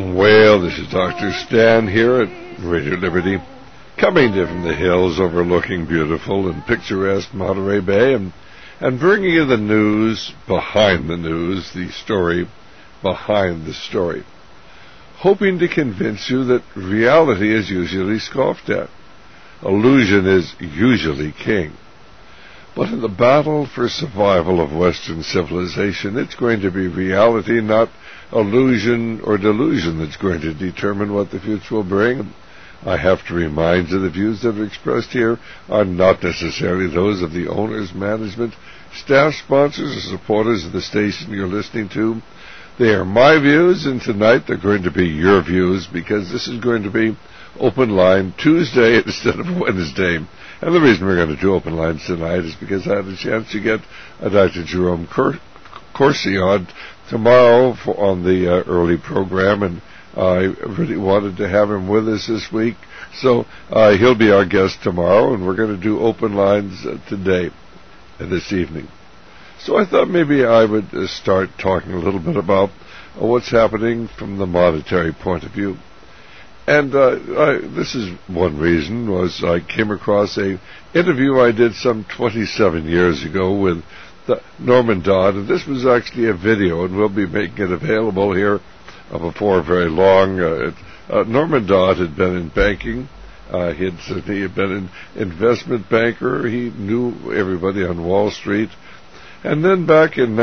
Well, this is Dr. Stan here at Radio Liberty, coming to you from the hills overlooking beautiful and picturesque Monterey Bay, and bringing you the news behind the news, the story behind the story, hoping to convince you that reality is usually scoffed at. Illusion is usually king. But in the battle for survival of Western civilization, it's going to be reality, not illusion or delusion, that's going to determine what the future will bring. I have to remind you the views that are expressed here are not necessarily those of the owners, management, staff, sponsors, or supporters of the station you're listening to. They are my views, and tonight they're going to be your views, because this is going to be Open Line Tuesday instead of Wednesday. And the reason we're going to do Open Lines tonight is because I had a chance to get Dr. Jerome Corsi on tomorrow on the early program, and I really wanted to have him with us this week. So he'll be our guest tomorrow, and we're going to do Open Lines today, this evening. So I thought maybe I would start talking a little bit about what's happening from the monetary point of view. And this is one reason, was I came across a interview I did some 27 years ago with Norman Dodd, and this was actually a video, and we'll be making it available here before very long. Norman Dodd had been in banking. He had been an investment banker. He knew everybody on Wall Street. And then back in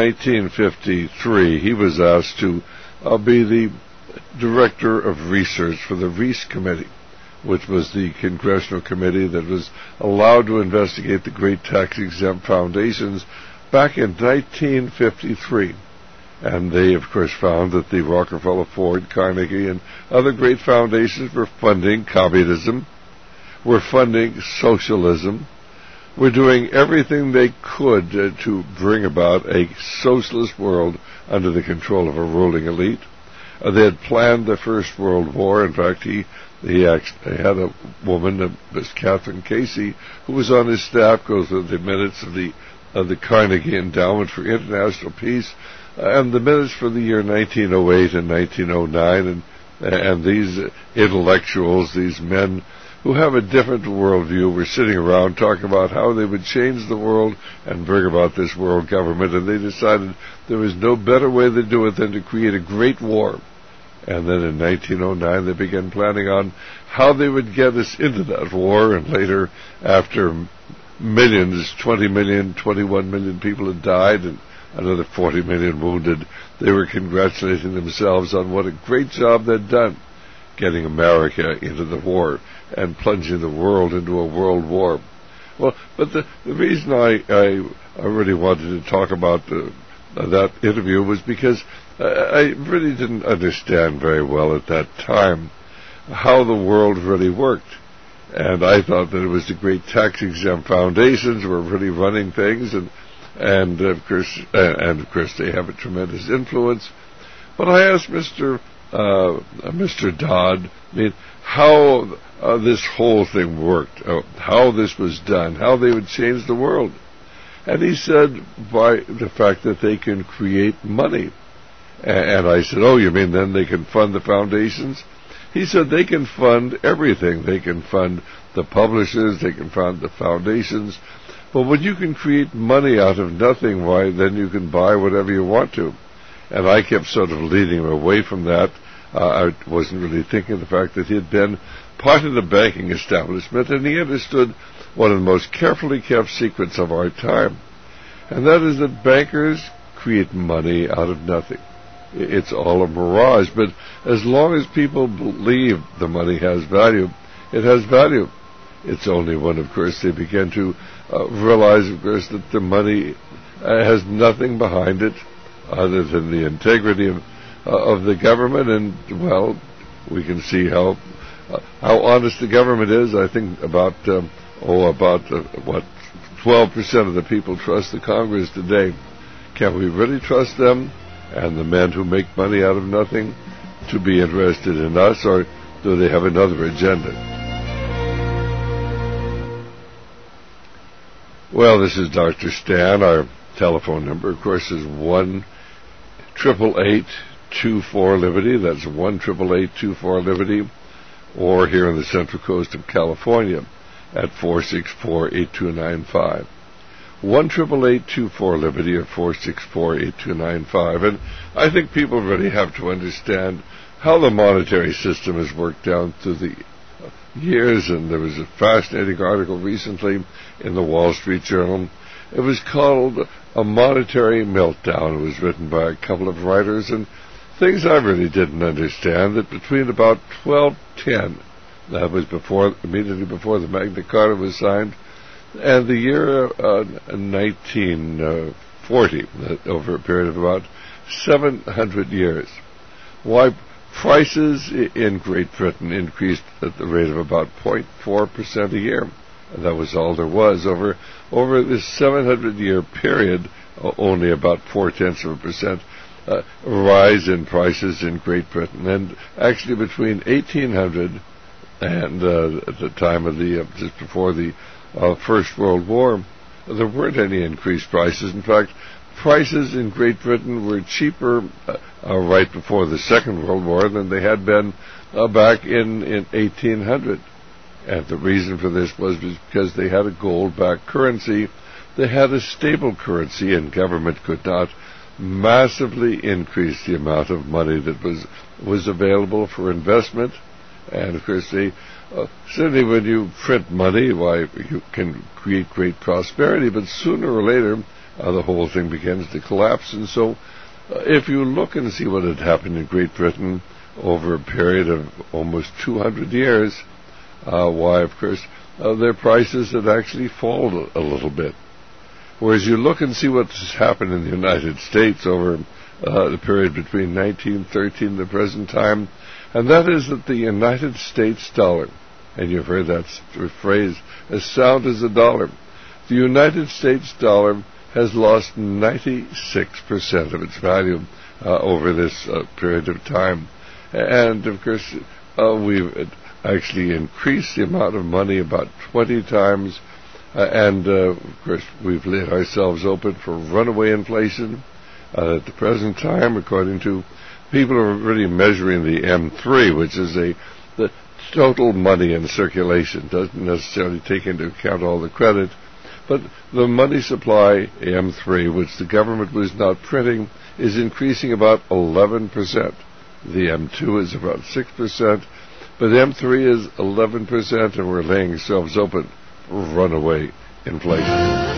1953, he was asked to be the Director of Research for the Reese Committee, which was the congressional committee that was allowed to investigate the great tax-exempt foundations back in 1953. And they, of course, found that the Rockefeller, Ford, Carnegie, and other great foundations were funding communism, were funding socialism, were doing everything they could to bring about a socialist world under the control of a ruling elite. They had planned the First World War. In fact, he actually had a woman, Miss Catherine Casey, who was on his staff, goes through the minutes of the Carnegie Endowment for International Peace, and the minutes for the year 1908 and 1909, and these intellectuals, these men who have a different worldview, were sitting around talking about how they would change the world and bring about this world government, and they decided there was no better way to do it than to create a great war. And then in 1909 they began planning on how they would get us into that war, and later, after millions, 20 million, 21 million people had died, and another 40 million wounded, they were congratulating themselves on what a great job they'd done, getting America into the war and plunging the world into a world war. Well, but the reason I really wanted to talk about that interview was because I really didn't understand very well at that time how the world really worked. And I thought that it was the great tax-exempt foundations were really running things, and of course they have a tremendous influence. But I asked Mr. Dodd, how this whole thing worked, how this was done, how they would change the world. And he said, by the fact that they can create money. And I said, oh, you mean then they can fund the foundations? He said they can fund everything. They can fund the publishers, they can fund the foundations. But when you can create money out of nothing, why, then you can buy whatever you want to. And I kept sort of leading him away from that. I wasn't really thinking of the fact that he had been part of the banking establishment, and he understood one of the most carefully kept secrets of our time. And that is that bankers create money out of nothing. It's all a mirage, but as long as people believe the money has value, it has value. It's only when, of course, they begin to realize, of course, that the money has nothing behind it other than the integrity of the government. And, well, we can see how honest the government is. I think about 12% of the people trust the Congress today. Can we really trust them and the men who make money out of nothing to be interested in us, or do they have another agenda? Well, this is Dr. Stan. Our telephone number, of course, is 1-888 1-888-24-LIBERTY. That's 1-888-24-LIBERTY. Or here on the Central Coast of California at 464-8295. 1-888-24-LIBERTY or 464-8295. And I think people really have to understand how the monetary system has worked down through the years. And there was a fascinating article recently in the Wall Street Journal. It was called A Monetary Meltdown. It was written by a couple of writers, and things I really didn't understand, that between about 1210, that was immediately before the Magna Carta was signed, and the year 1940, over a period of about 700 years, why prices in Great Britain increased at the rate of about 0.4% a year. And that was all there was. Over this 700-year period, only about 0.4% rise in prices in Great Britain. And actually between 1800 and at the time of just before the First World War, there weren't any increased prices. In fact, prices in Great Britain were cheaper right before the Second World War than they had been back in 1800. And the reason for this was because they had a gold-backed currency. They had a stable currency, and government could not massively increase the amount of money that was available for investment. And of course, certainly when you print money, why, you can create great prosperity, but sooner or later, the whole thing begins to collapse. And so, if you look and see what had happened in Great Britain over a period of almost 200 years, why, of course, their prices had actually fallen a little bit. Whereas you look and see what's happened in the United States over the period between 1913 and the present time, and that is that the United States dollar, and you've heard that phrase, as sound as a dollar, the United States dollar has lost 96% of its value over this period of time. And, of course, we've actually increased the amount of money about 20 times, and of course we've laid ourselves open for runaway inflation. At the present time, according to people who are really measuring the M3, which is the total money in circulation, doesn't necessarily take into account all the credit, but the money supply, M3, which the government was not printing, is increasing about 11%. The M2 is about 6%, but M3 is 11%, and we're laying ourselves open for runaway inflation.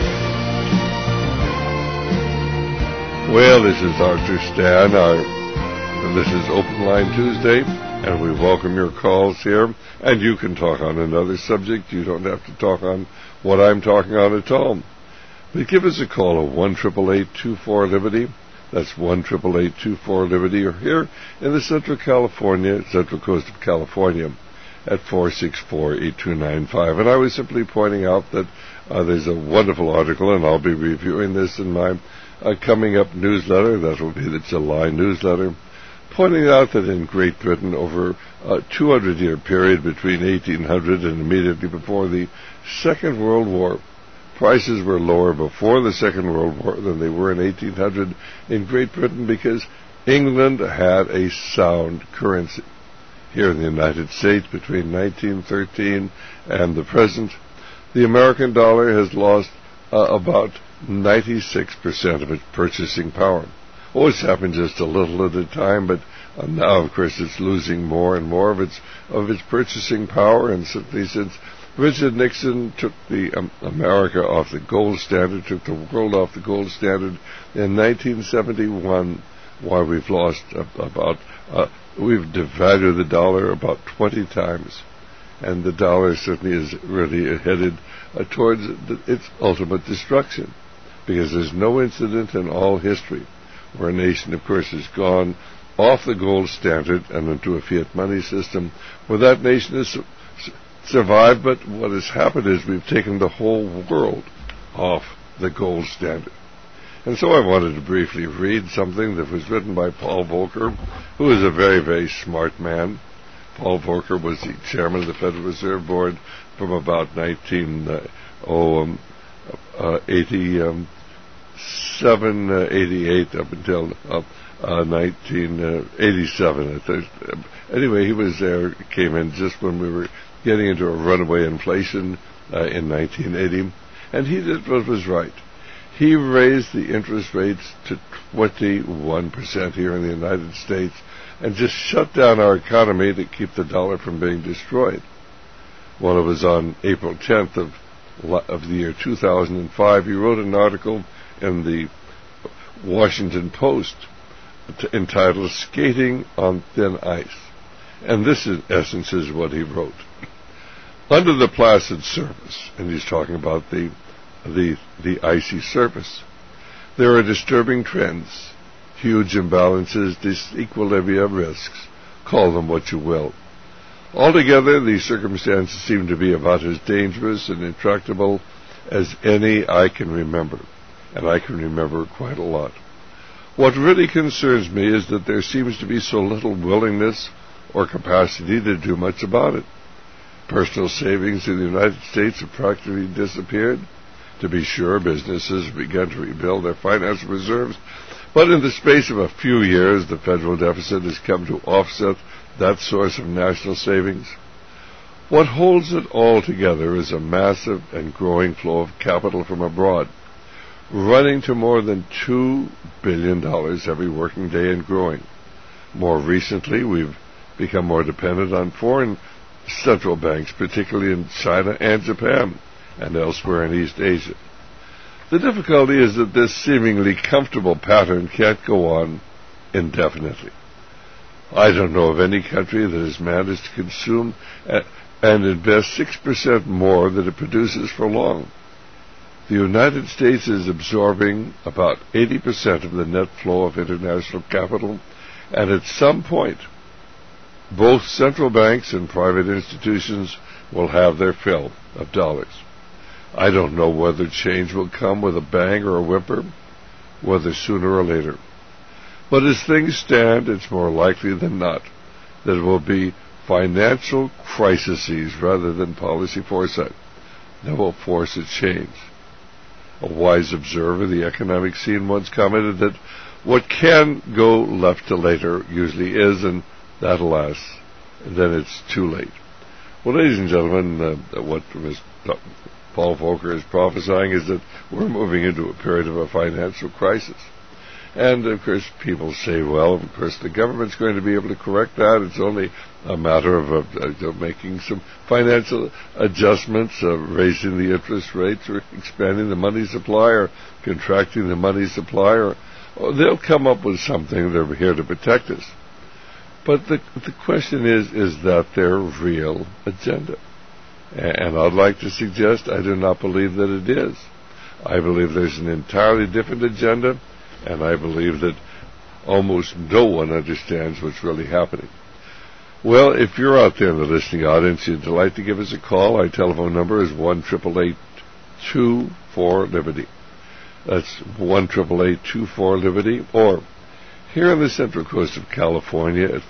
Well, this is Dr. Stan. This is Open Line Tuesday, and we welcome your calls here. And you can talk on another subject. You don't have to talk on what I'm talking on at all. But give us a call at 1-888-24-LIBERTY. That's 1-888-24-LIBERTY, or here in the Central Coast of California, at 464-8295. And I was simply pointing out that there's a wonderful article, and I'll be reviewing this in my coming up newsletter. That will be the July newsletter, pointing out that in Great Britain, over a 200-year period between 1800 and immediately before the Second World War, prices were lower before the Second World War than they were in 1800 in Great Britain, because England had a sound currency. Here in the United States, between 1913 and the present, the American dollar has lost about 96% of its purchasing power. Always happened just a little at a time, but now, of course, it's losing more and more of its purchasing power. And simply since Richard Nixon took the America off the gold standard, took the world off the gold standard in 1971, why we've lost we've devalued the dollar about 20 times. And the dollar certainly is really headed towards its ultimate destruction, because there's no incident in all history where a nation, of course, has gone off the gold standard and into a fiat money system where that nation has survived. But what has happened is we've taken the whole world off the gold standard. And so I wanted to briefly read something that was written by Paul Volcker, who is a very, very smart man. Paul Volcker was the chairman of the Federal Reserve Board from about 1987 788 up until 1987. Anyway, he was there, came in just when we were getting into a runaway inflation in 1980, and he did what was right. He raised the interest rates to 21% here in the United States and just shut down our economy to keep the dollar from being destroyed. Well, it was on April 10th of the year 2005, he wrote an article in the Washington Post entitled "Skating on Thin Ice." And this, in essence, is what he wrote. Under the placid surface, and he's talking about the icy surface, there are disturbing trends, huge imbalances, disequilibria, risks, call them what you will. Altogether, these circumstances seem to be about as dangerous and intractable as any I can remember, and I can remember quite a lot. What really concerns me is that there seems to be so little willingness or capacity to do much about it. Personal savings in the United States have practically disappeared. To be sure, businesses have begun to rebuild their financial reserves, but in the space of a few years, the federal deficit has come to offset that source of national savings. What holds it all together is a massive and growing flow of capital from abroad, running to more than $2 billion every working day and growing. More recently, we've become more dependent on foreign central banks, particularly in China and Japan, and elsewhere in East Asia. The difficulty is that this seemingly comfortable pattern can't go on indefinitely. I don't know of any country that has managed to consume and invest 6% more than it produces for long. The United States is absorbing about 80% of the net flow of international capital, and at some point, both central banks and private institutions will have their fill of dollars. I don't know whether change will come with a bang or a whimper, whether sooner or later. But as things stand, it's more likely than not that it will be financial crises rather than policy foresight that will force a change. A wise observer of the economic scene once commented that what can go left to later usually is, and that, alas, then it's too late. Well, ladies and gentlemen, what Paul Volcker is prophesying is that we're moving into a period of a financial crisis. And, of course, people say, well, of course, the government's going to be able to correct that. It's only a matter of making some financial adjustments, raising the interest rates, or expanding the money supply, or contracting the money supply, or they'll come up with something. They're here to protect us. But the question is that their real agenda? And I'd like to suggest I do not believe that it is. I believe there's an entirely different agenda, and I believe that almost no one understands what's really happening. Well, if you're out there in the listening audience, you'd like to give us a call. Our telephone number is 1-888-24-LIBERTY. That's 1-888-24-LIBERTY. Or here on the Central Coast of California at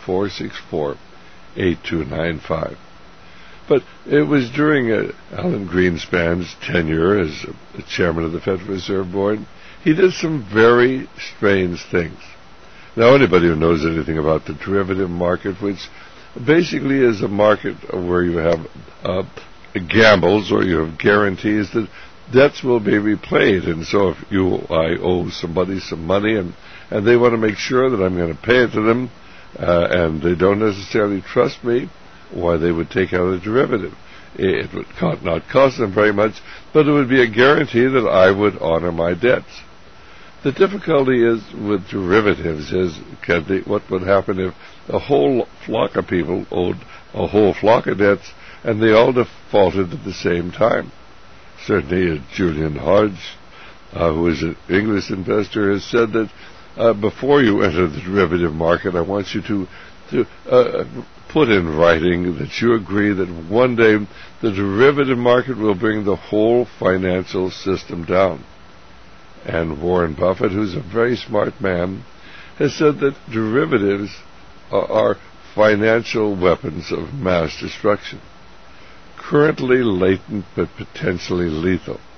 464-8295. But it was during Alan Greenspan's tenure as chairman of the Federal Reserve Board, he did some very strange things. Now, anybody who knows anything about the derivative market, which basically is a market where you have gambles or you have guarantees that debts will be repaid. And so if I owe somebody some money and they want to make sure that I'm going to pay it to them, and they don't necessarily trust me, why, they would take out a derivative. It would not cost them very much, but it would be a guarantee that I would honor my debts. The difficulty is with derivatives is what would happen if a whole flock of people owed a whole flock of debts and they all defaulted at the same time. Certainly, Julian Hodge, who is an English investor, has said that before you enter the derivative market, I want you to put in writing that you agree that one day the derivative market will bring the whole financial system down. And Warren Buffett, who's a very smart man, has said that derivatives are financial weapons of mass destruction, currently latent but potentially lethal.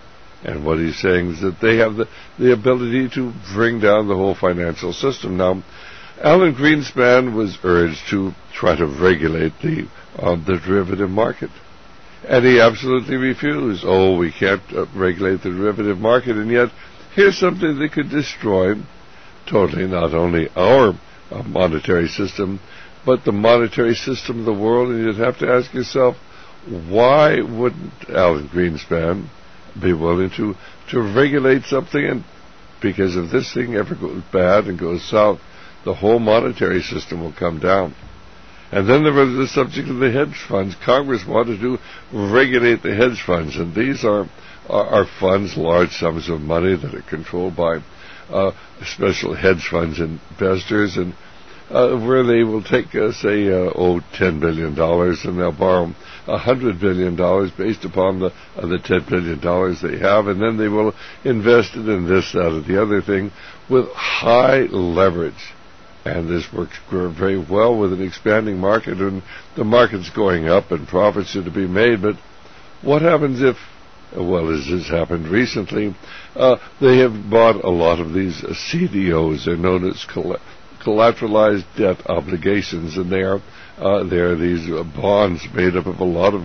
And what he's saying is that they have the ability to bring down the whole financial system. Now, Alan Greenspan was urged to try to regulate the derivative market. And he absolutely refused. Oh, we can't regulate the derivative market. And yet, here's something that could destroy totally not only our monetary system, but the monetary system of the world. And you'd have to ask yourself, why wouldn't Alan Greenspan be willing to regulate something? And because if this thing ever goes bad and goes south, the whole monetary system will come down. And then there was the subject of the hedge funds. Congress wanted to regulate the hedge funds, and these are funds, large sums of money that are controlled by special hedge funds investors, and where they will take, say, $10 billion, and they'll borrow $100 billion based upon the $10 billion they have, and then they will invest it in this, that, or the other thing with high leverage. And this works very well with an expanding market, and the market's going up and profits are to be made. But what happens if, well, as has happened recently, they have bought a lot of these CDOs. They're known as collateralized debt obligations, and they are these bonds made up of a lot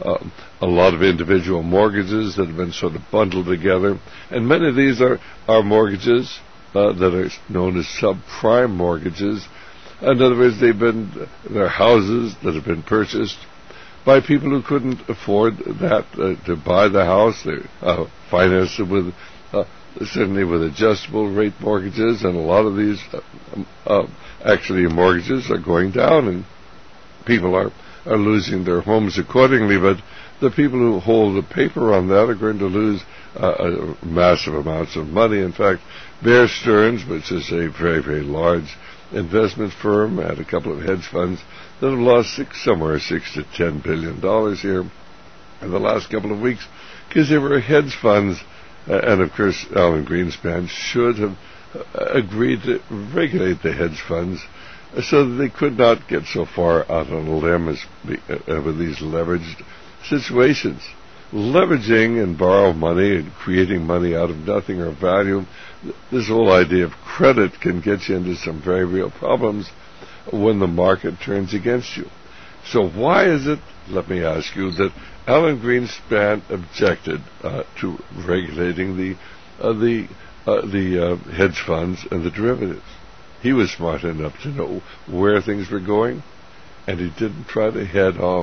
of individual mortgages that have been sort of bundled together. And many of these are mortgages that are known as subprime mortgages. In other words, they're houses that have been purchased by people who couldn't afford to buy the house. They financed it with certainly with adjustable rate mortgages, and a lot of these actually mortgages are going down, and people are losing their homes accordingly. But the people who hold the paper on that are going to lose massive amounts of money. In fact, Bear Stearns, which is a very, very large investment firm, had a couple of hedge funds that have lost somewhere $6 to $10 billion here in the last couple of weeks because they were hedge funds. And of course, Alan Greenspan should have agreed to regulate the hedge funds so that they could not get so far out on a limb with these leveraged situations. Leveraging and borrow money and creating money out of nothing or value, this whole idea of credit can get you into some very real problems when the market turns against you. So why is it, let me ask you, that Alan Greenspan objected to regulating the hedge funds and the derivatives? He was smart enough to know where things were going, and he didn't try to head off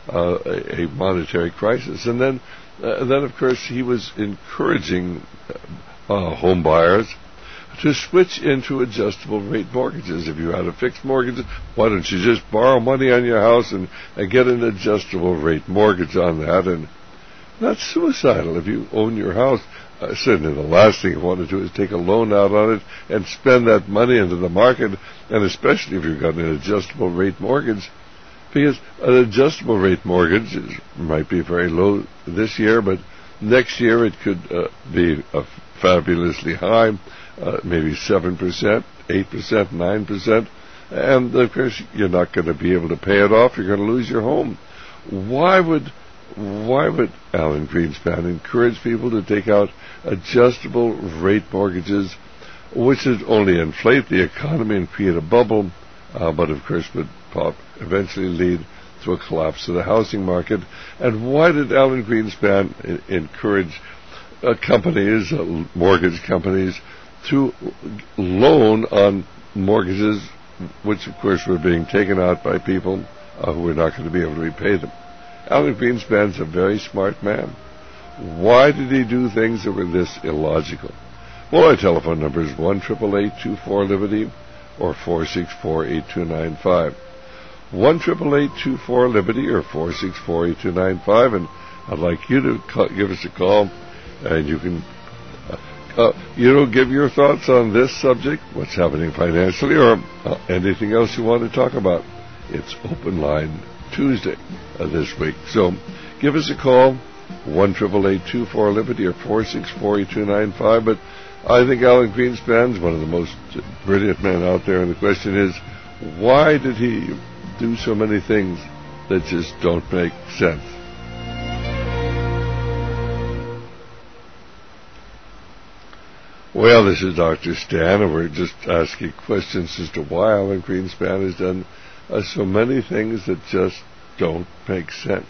a monetary crisis. And then, of course, he was encouraging home buyers to switch into adjustable rate mortgages. If you had a fixed mortgage, why don't you just borrow money on your house and get an adjustable rate mortgage on that? And that's suicidal. If you own your house, certainly the last thing you want to do is take a loan out on it and spend that money into the market, and especially if you've got an adjustable rate mortgage, because an adjustable rate mortgage might be very low this year, but next year it could be fabulously high, maybe 7%, 8%, 9%, and of course you're not going to be able to pay it off. You're going to lose your home. Why would Alan Greenspan encourage people to take out adjustable rate mortgages, which would only inflate the economy and create a bubble, but of course would eventually lead to a collapse of the housing market? And why did Alan Greenspan encourage companies, mortgage companies, to loan on mortgages which, of course, were being taken out by people who were not going to be able to repay them? Alan Greenspan's a very smart man. Why did he do things that were this illogical? Well, our telephone number is 1-888-24-LIBERTY or 464-8295. 1-888-24-LIBERTY or 464-8295, and I'd like you to give us a call, and you can give your thoughts on this subject, what's happening financially, or anything else you want to talk about. It's Open Line Tuesday this week. So give us a call, 1-888-24-LIBERTY or 464-8295. But I think Alan Greenspan's one of the most brilliant men out there, and the question is, why did he do so many things that just don't make sense? Well, this is Dr. Stan, and we're just asking questions as to why Alan Greenspan has done so many things that just don't make sense.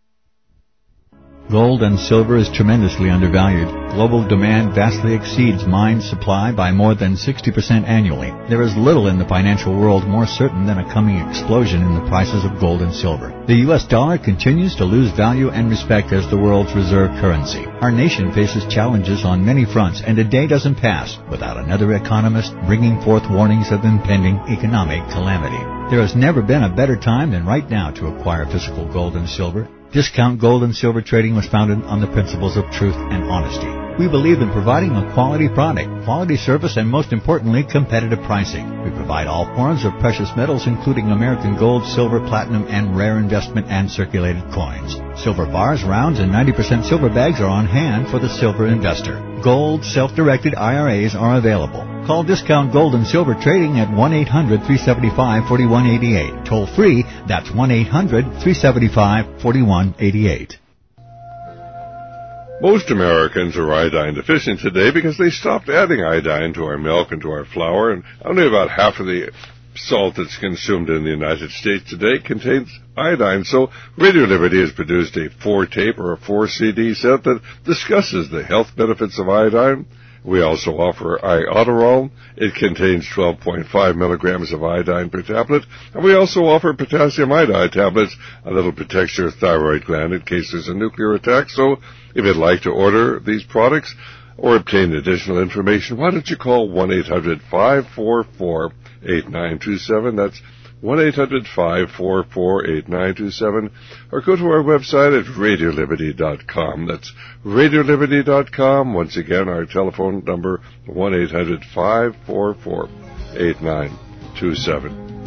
Gold and silver is tremendously undervalued. Global demand vastly exceeds mine supply by more than 60% annually. There is little in the financial world more certain than a coming explosion in the prices of gold and silver. The U.S. dollar continues to lose value and respect as the world's reserve currency. Our nation faces challenges on many fronts, and a day doesn't pass without another economist bringing forth warnings of impending economic calamity. There has never been a better time than right now to acquire physical gold and silver. Discount Gold and Silver Trading was founded on the principles of truth and honesty. We believe in providing a quality product, quality service, and most importantly, competitive pricing. We provide all forms of precious metals, including American gold, silver, platinum, and rare investment and circulated coins. Silver bars, rounds, and 90% silver bags are on hand for the silver investor. Gold self-directed IRAs are available. Call Discount Gold and Silver Trading at 1-800-375-4188. Toll free, that's 1-800-375-4188. Most Americans are iodine deficient today because they stopped adding iodine to our milk and to our flour, and only about half of the salt that's consumed in the United States today contains iodine. So Radio Liberty has produced a 4-tape or a 4-CD set that discusses the health benefits of iodine. We also offer Iodoral. It contains 12.5 milligrams of iodine per tablet. And we also offer potassium iodide tablets, a little protects your thyroid gland in case there's a nuclear attack. So if you'd like to order these products or obtain additional information, why don't you call 1-800-544-8927. That's 1-800-544-8927, or go to our website at radioliberty.com. That's radioliberty.com. Once again, our telephone number, 1-800-544-8927.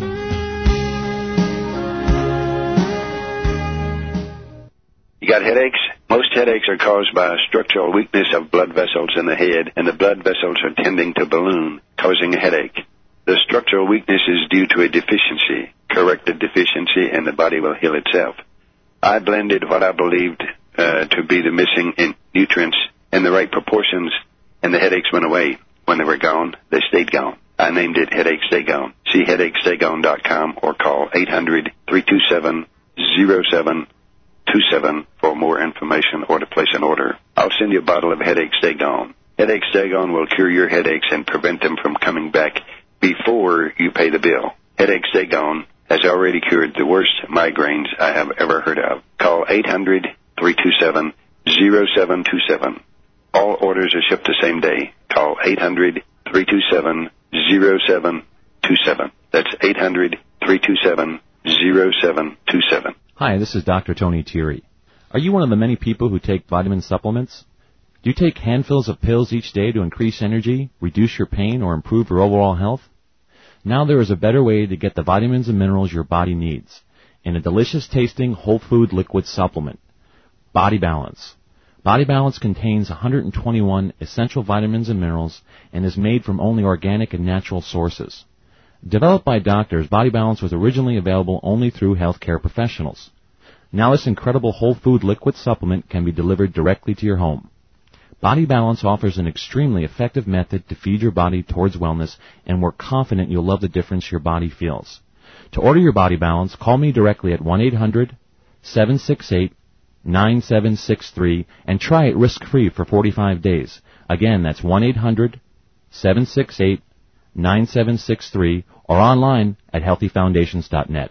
You got headaches? Most headaches are caused by a structural weakness of blood vessels in the head, and the blood vessels are tending to balloon, causing a headache. The structural weakness is due to a deficiency. Correct the deficiency, and the body will heal itself. I blended what I believed to be the missing nutrients in the right proportions, and the headaches went away. When they were gone, they stayed gone. I named it Headache Stay Gone. See HeadacheStayGone.com or call 800-327-0727 for more information or to place an order. I'll send you a bottle of Headache Stay Gone. Headache Stay Gone will cure your headaches and prevent them from coming back before you pay the bill. Headache Stay Gone has already cured the worst migraines I have ever heard of. Call 800-327-0727. All orders are shipped the same day. Call 800-327-0727. That's 800-327-0727. Hi, this is Dr. Tony Thierry. Are you one of the many people who take vitamin supplements? Do you take handfuls of pills each day to increase energy, reduce your pain, or improve your overall health? Now there is a better way to get the vitamins and minerals your body needs in a delicious-tasting whole food liquid supplement, Body Balance. Body Balance contains 121 essential vitamins and minerals and is made from only organic and natural sources. Developed by doctors, Body Balance was originally available only through healthcare professionals. Now this incredible whole food liquid supplement can be delivered directly to your home. Body Balance offers an extremely effective method to feed your body towards wellness, and we're confident you'll love the difference your body feels. To order your Body Balance, call me directly at 1-800-768-9763 and try it risk-free for 45 days. Again, that's 1-800-768-9763 or online at healthyfoundations.net.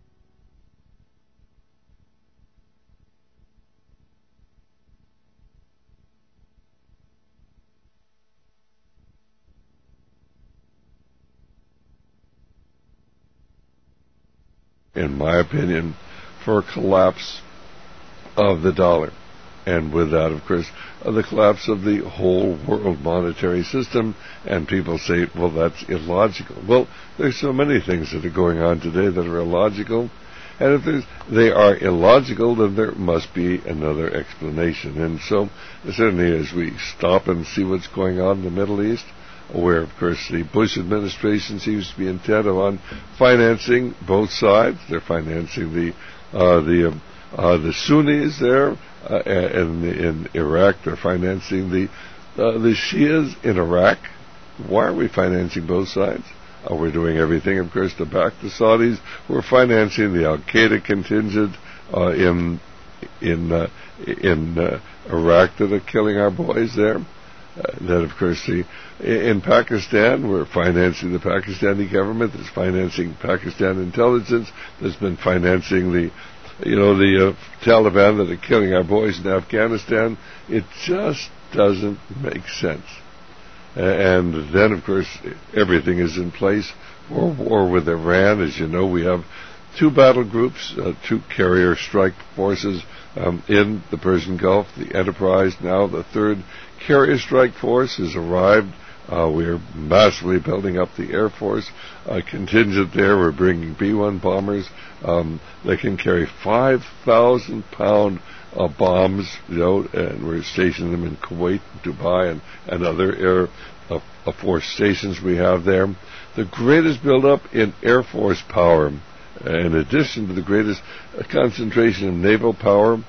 In my opinion, for a collapse of the dollar. And with that, of course, the collapse of the whole world monetary system. And people say, well, that's illogical. Well, there's so many things that are going on today that are illogical. And if they are illogical, then there must be another explanation. And so, certainly as we stop and see what's going on in the Middle East, where, of course, the Bush administration seems to be intent on financing both sides. They're financing the Sunnis there in Iraq. They're financing the the Shias in Iraq. Why are we financing both sides? We're doing everything, of course, to back the Saudis. We're financing the Al-Qaeda contingent in Iraq that are killing our boys there. Then, of course, in Pakistan, we're financing the Pakistani government that's financing Pakistan intelligence, that's been financing the Taliban that are killing our boys in Afghanistan. It just doesn't make sense. And then, of course, everything is in place. War with Iran, as you know, we have two battle groups, two carrier strike forces in the Persian Gulf, the Enterprise. Now the third carrier strike force has arrived. We're massively building up the Air Force contingent there. We're bringing B-1 bombers. They can carry 5,000-pound bombs, and we're stationing them in Kuwait, Dubai, and other air force stations we have there. The greatest buildup in Air Force power, in addition to the greatest concentration of naval power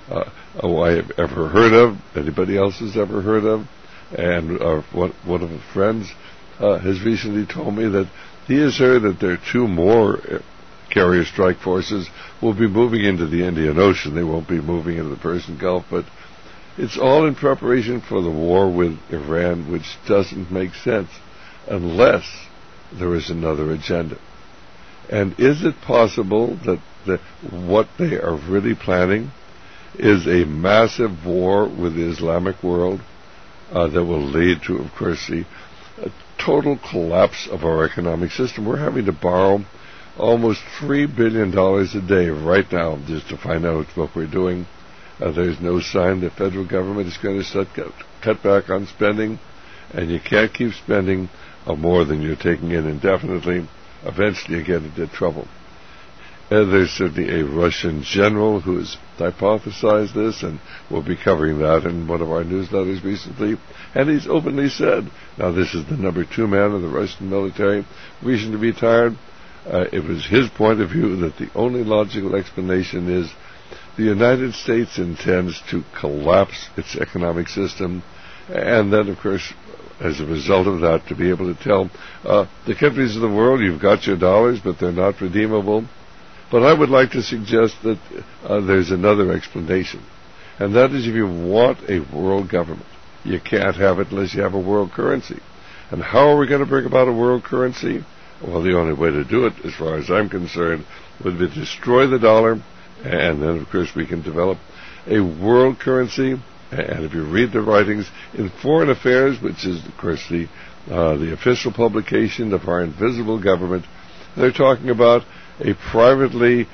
I have ever heard of, anybody else has ever heard of. And one of the friends has recently told me that he has heard that there are two more carrier strike forces will be moving into the Indian Ocean. They won't be moving into the Persian Gulf, but it's all in preparation for the war with Iran, which doesn't make sense unless there is another agenda. And is it possible that what they are really planning is a massive war with the Islamic world that will lead to, of course, the total collapse of our economic system? We're having to borrow almost $3 billion a day right now just to finance what we're doing. There's no sign the federal government is going to cut back on spending, and you can't keep spending more than you're taking in indefinitely. Eventually you get into trouble. There's certainly a Russian general who has hypothesized this, and we'll be covering that in one of our newsletters recently. And he's openly said, now this is the number 2 man of the Russian military, recently retired. It was his point of view that the only logical explanation is the United States intends to collapse its economic system, and then, of course, as a result of that, to be able to tell the countries of the world, you've got your dollars, but they're not redeemable. But I would like to suggest that there's another explanation, and that is if you want a world government, you can't have it unless you have a world currency. And how are we going to bring about a world currency? Well, the only way to do it, as far as I'm concerned, would be to destroy the dollar, and then, of course, we can develop a world currency. And if you read the writings in Foreign Affairs, which is, of course, the official publication of our invisible government, they're talking about a privately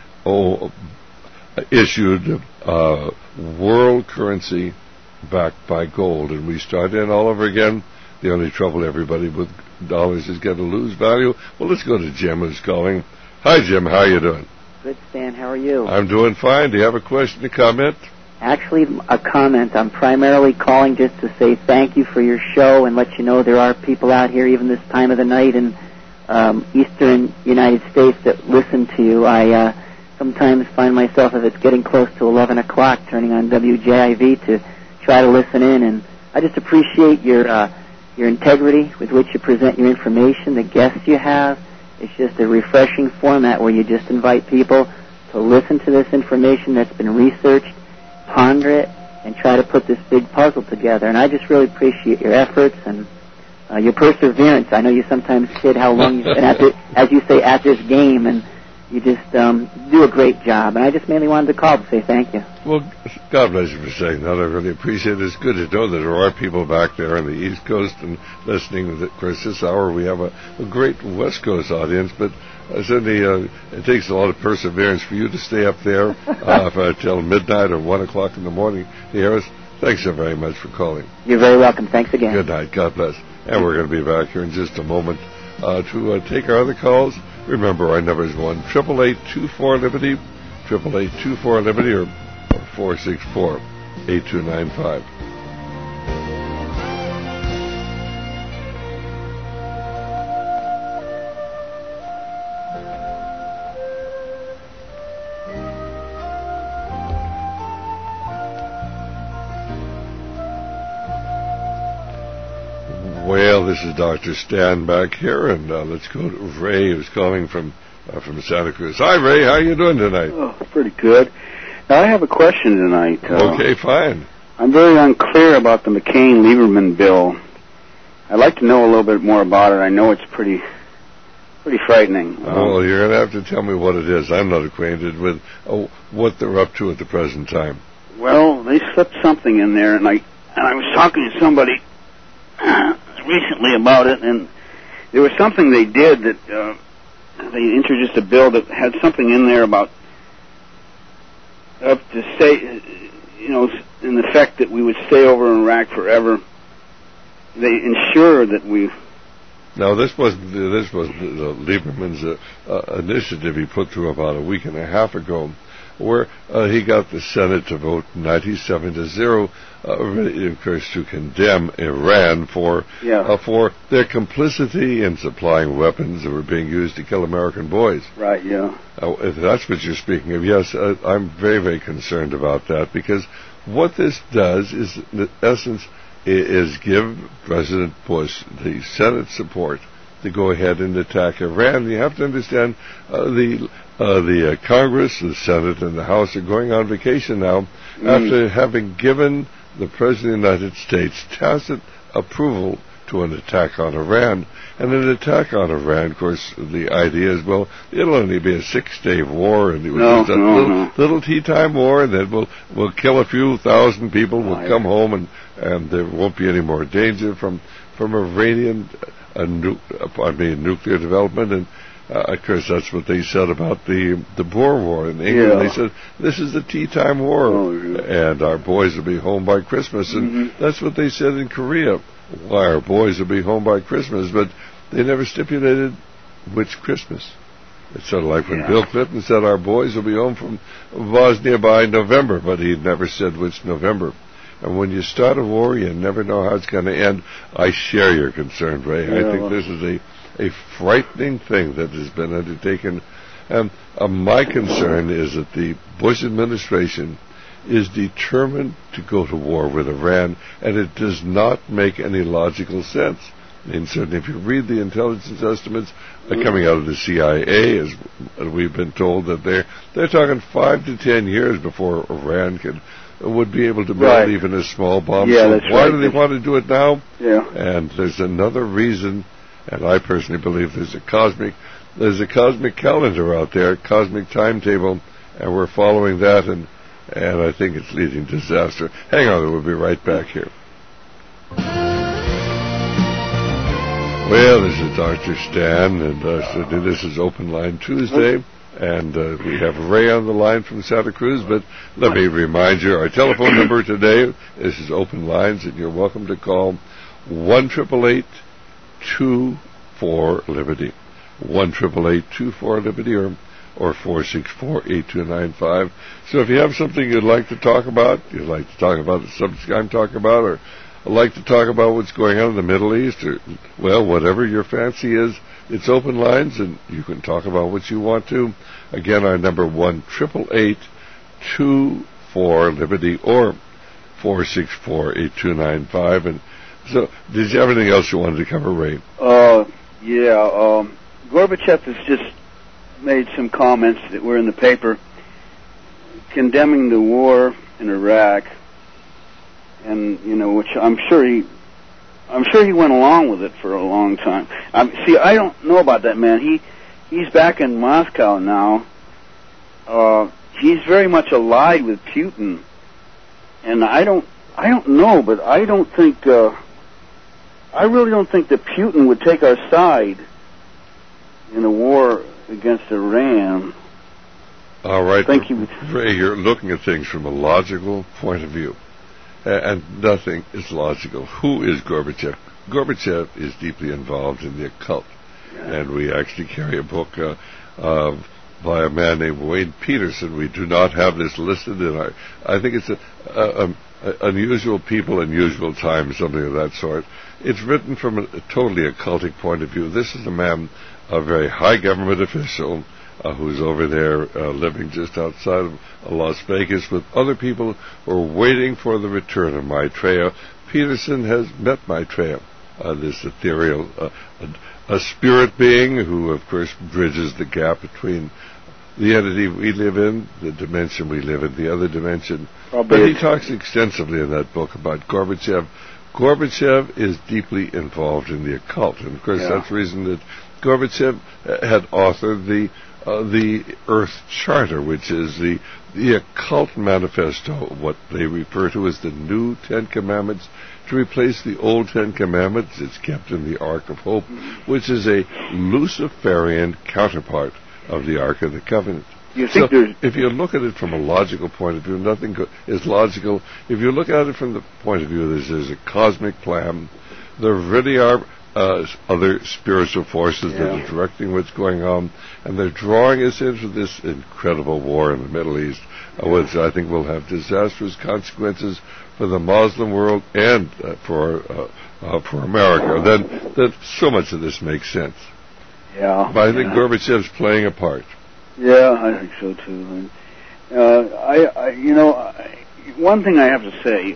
issued world currency backed by gold. And we start in all over again. The only trouble everybody with dollars is going to lose value. Well, let's go to Jim, who's calling. Hi, Jim. How are you doing? Good, Stan. How are you? I'm doing fine. Do you have a question, a comment? Actually, a comment. I'm primarily calling just to say thank you for your show and let you know there are people out here, even this time of the night in eastern United States, that listen to you. I sometimes find myself, if it's getting close to 11 o'clock, turning on WJIV to try to listen in. And I just appreciate your integrity with which you present your information, the guests you have. It's just a refreshing format where you just invite people to listen to this information that's been researched, ponder it, and try to put this big puzzle together. And I just really appreciate your efforts and your perseverance. I know you sometimes kid how long you've been at this, as you say, at this game, and you just do a great job. And I just mainly wanted to call to say thank you. Well, God bless you for saying that. I really appreciate it. It's good to know that there are people back there on the East Coast and listening. Of course, this hour we have a great West Coast audience, but certainly it takes a lot of perseverance for you to stay up there till midnight or 1 o'clock in the morning to hear us. Thanks so very much for calling. You're very welcome. Thanks again. Good night. God bless. And we're going to be back here in just a moment to take our other calls. Remember, our number is 1-888-24-LIBERTY, 888-24-LIBERTY, or 464-8295. this is Dr. Stan back here, and let's go to Ray, who's calling from Santa Cruz. Hi, Ray. How are you doing tonight? Oh, pretty good. Now, I have a question tonight. Okay, fine. I'm very unclear about the McCain-Lieberman bill. I'd like to know a little bit more about it. I know it's pretty frightening. Well, you're going to have to tell me what it is. I'm not acquainted with what they're up to at the present time. Well, they slipped something in there, and I was talking to somebody recently about it, and there was something they did that they introduced a bill that had something in there about up to say, in effect that we would stay over in Iraq forever. They ensure that we. Now, this was Lieberman's initiative he put through about a week and a half ago, where he got the Senate to vote 97-0, of course, to condemn Iran for their complicity in supplying weapons that were being used to kill American boys. Right, yeah. If that's what you're speaking of, yes, I'm very, very concerned about that, because what this does is, in essence, is give President Bush the Senate support to go ahead and attack Iran. You have to understand the Congress, the Senate, and the House are going on vacation now after having given the President of the United States tacit approval to an attack on Iran. And an attack on Iran, of course, the idea is, well, it'll only be a 6-day war, and it was little tea time war, and then we'll kill a few thousand people, we'll come home, and there won't be any more danger from Iranian nuclear development. And of course, that's what they said about the Boer War in England. They said, this is the tea time war, and our boys will be home by Christmas. And that's what they said in Korea. Why, our boys will be home by Christmas, but they never stipulated which Christmas. It's sort of like when Bill Clinton said our boys will be home from Bosnia by November, but he never said which November. And when you start a war, you never know how it's going to end. I share your concern, Ray. I think this is a frightening thing that has been undertaken. And my concern is that the Bush administration is determined to go to war with Iran, and it does not make any logical sense. And certainly if you read the intelligence estimates coming out of the CIA, as we've been told, that they're talking 5 to 10 years before Iran would be able to build even a small bomb. So why do they want to do it now? And there's another reason, and I personally believe there's a cosmic calendar out there, cosmic timetable, and we're following that, and I think it's leading to disaster. Hang on, we'll be right back here. Well, this is Dr. Stan, and this is Open Line Tuesday, and we have Ray on the line from Santa Cruz, but let me remind you, our telephone number today, this is Open Lines, and you're welcome to call 1-888-24-LIBERTY, 1-888-24-LIBERTY, or 464-8295. So if you have something you'd like to talk about, the subject I'm talking about, or like to talk about what's going on in the Middle East, or, well, whatever your fancy is, it's Open Lines, and you can talk about what you want to. Again, our number 1-888-24-LIBERTY, or 464-8295. And so, did you have anything else you wanted to cover, Ray? Gorbachev has just made some comments that were in the paper condemning the war in Iraq, and which I'm sure he went along with it for a long time. See, I don't know about that man. He's back in Moscow now. He's very much allied with Putin, and I don't know, but I really don't think that Putin would take our side in a war against Iran. All right. Ray, you're looking at things from a logical point of view. And nothing is logical. Who is Gorbachev? Gorbachev is deeply involved in the occult. And we actually carry a book by a man named Wayne Peterson. We do not have this listed in our... I think it's Unusual People, Unusual Times, something of that sort. It's written from a totally occultic point of view. This is a man, a very high government official, who's over there living just outside of Las Vegas with other people who are waiting for the return of Maitreya. Peterson has met Maitreya. this ethereal, a spirit being who, of course, bridges the gap between the entity we live in, the dimension we live in, the other dimension. But he talks extensively in that book about Gorbachev. Gorbachev is deeply involved in the occult, and of course that's the reason that Gorbachev had authored the Earth Charter, which is the occult manifesto, what they refer to as the new Ten Commandments, to replace the old Ten Commandments. It's kept in the Ark of Hope, which is a Luciferian counterpart of the Ark of the Covenant. If you look at it from a logical point of view, nothing is logical. If you look at it from the point of view that there's a cosmic plan, there really are other spiritual forces that are directing what's going on, and they're drawing us into this incredible war in the Middle East, which I think will have disastrous consequences for the Muslim world and for America. Then so much of this makes sense. Yeah. But I think Gorbachev's playing a part. Yeah, I think so too. One thing I have to say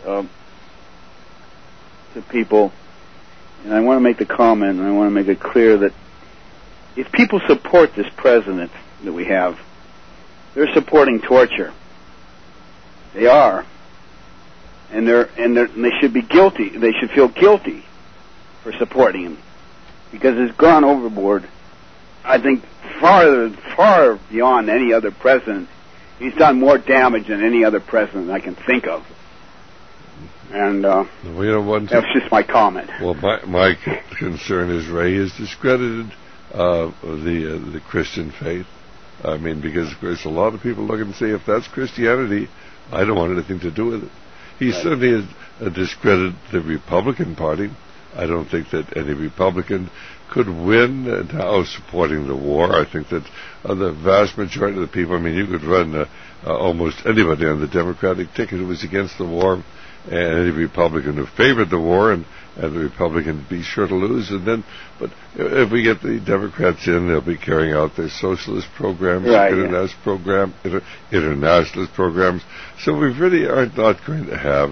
to people, and I want to make the comment, and I want to make it clear that if people support this president that we have, they're supporting torture. They are, and they should be guilty. They should feel guilty for supporting him, because it's gone overboard. I think far beyond any other president. He's done more damage than any other president I can think of. And that's just my comment. Well, my concern is Ray has discredited the Christian faith. I mean, because of course a lot of people look and say, if that's Christianity, I don't want anything to do with it. He certainly has discredited the Republican Party. I don't think that any Republican could win now supporting the war. I think that the vast majority of the people, I mean, you could run almost anybody on the Democratic ticket who was against the war, and any Republican who favored the war, and the Republican would be sure to lose. But if we get the Democrats in, they'll be carrying out their socialist programs, internationalist programs. So we really are not going to have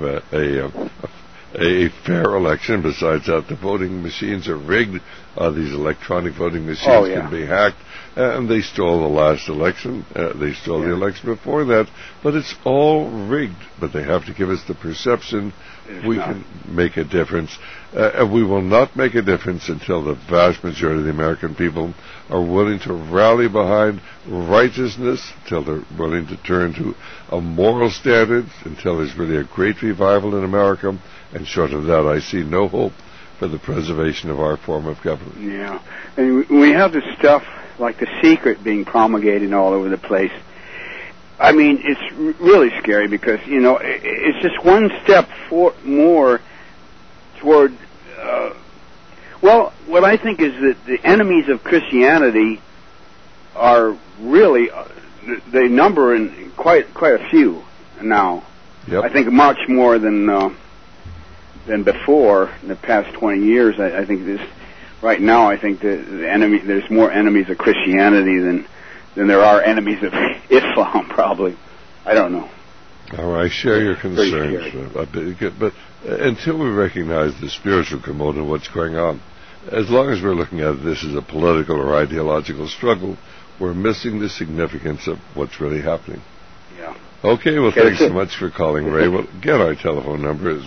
a fair election. Besides that, the voting machines are rigged. These electronic voting machines can be hacked. And they stole the last election. They stole the election before that. But it's all rigged. But they have to give us the perception we can make a difference. And we will not make a difference until the vast majority of the American people are willing to rally behind righteousness, until they're willing to turn to a moral standard, until there's really a great revival in America. And short of that, I see no hope for the preservation of our form of government. Yeah. And we have this stuff like The Secret being promulgated all over the place. I mean, it's really scary because, it's just one step more toward, what I think is that the enemies of Christianity are really, they number in quite a few now. Yep. I think much more than before in the past 20 years. I think right now, I think the enemy, there's more enemies of Christianity than there are enemies of Islam, probably. I don't know. Oh, I share your concerns. But until we recognize the spiritual component of what's going on, as long as we're looking at this as a political or ideological struggle, we're missing the significance of what's really happening. Yeah. Okay, well, thanks so much for calling, Ray. Well, again, our telephone number is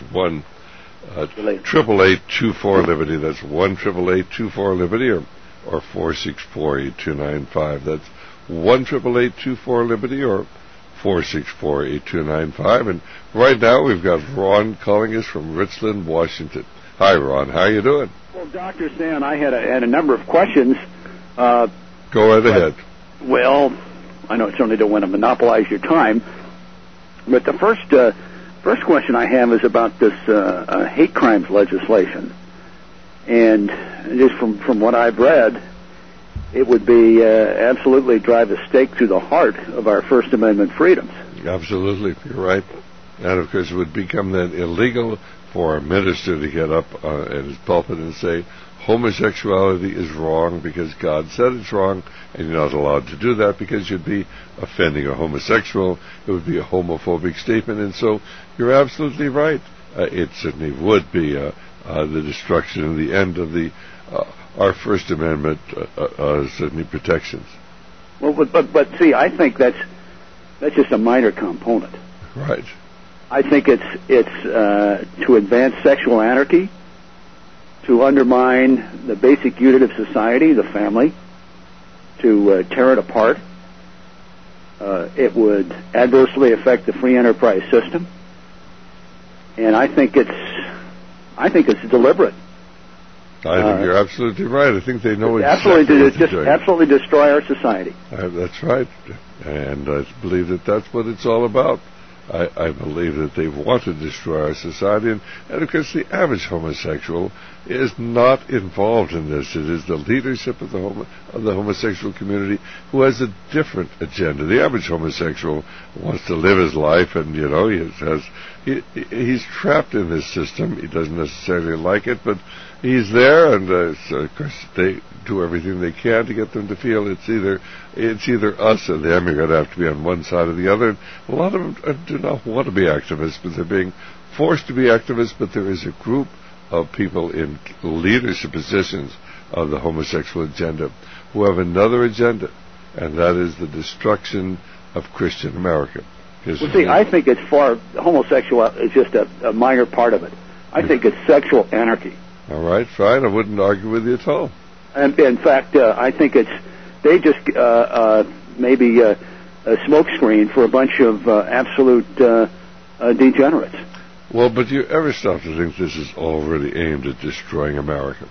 1-888-24-LIBERTY. That's 1-888-24-LIBERTY or 464-8295. That's 1-888-24-LIBERTY or 464-8295. And right now we've got Ron calling us from Richland, Washington. Hi, Ron. How you doing? Well, Dr. Stan, I had a number of questions. Go right ahead. Well, I know certainly don't want to monopolize your time, but the first question I have is about this hate crimes legislation. And just from what I've read, it would be absolutely drive a stake through the heart of our First Amendment freedoms. Absolutely, you're right. And of course, it would become then illegal for a minister to get up at his pulpit and say, homosexuality is wrong because God said it's wrong, and you're not allowed to do that because you'd be offending a homosexual. It would be a homophobic statement, and so you're absolutely right. It certainly would be a the destruction and the end of our First Amendment certainly protections. Well, but see, I think that's just a minor component. Right. I think it's to advance sexual anarchy, to undermine the basic unit of society, the family, to tear it apart. It would adversely affect the free enterprise system, and I think it's deliberate. I think you're absolutely right. I think they know absolutely exactly what they're doing. Absolutely destroy our society. That's right, and I believe that's what it's all about. I believe that they want to destroy our society, and of course the average homosexual is not involved in this. It is the leadership of the homosexual community who has a different agenda. The average homosexual wants to live his life, and he's trapped in this system. He doesn't necessarily like it, but he's there, and so of course they do everything they can to get them to feel it's either us or them. You're going to have to be on one side or the other. And a lot of them do not want to be activists, but they're being forced to be activists. But there is a group of people in leadership positions of the homosexual agenda who have another agenda, and that is the destruction of Christian America. Well, see, I think homosexual is just a minor part of it. I think it's sexual anarchy. All right, fine. I wouldn't argue with you at all. And in fact, I think they just maybe a smokescreen for a bunch of absolute degenerates. Well, but you ever stop to think this is already aimed at destroying America?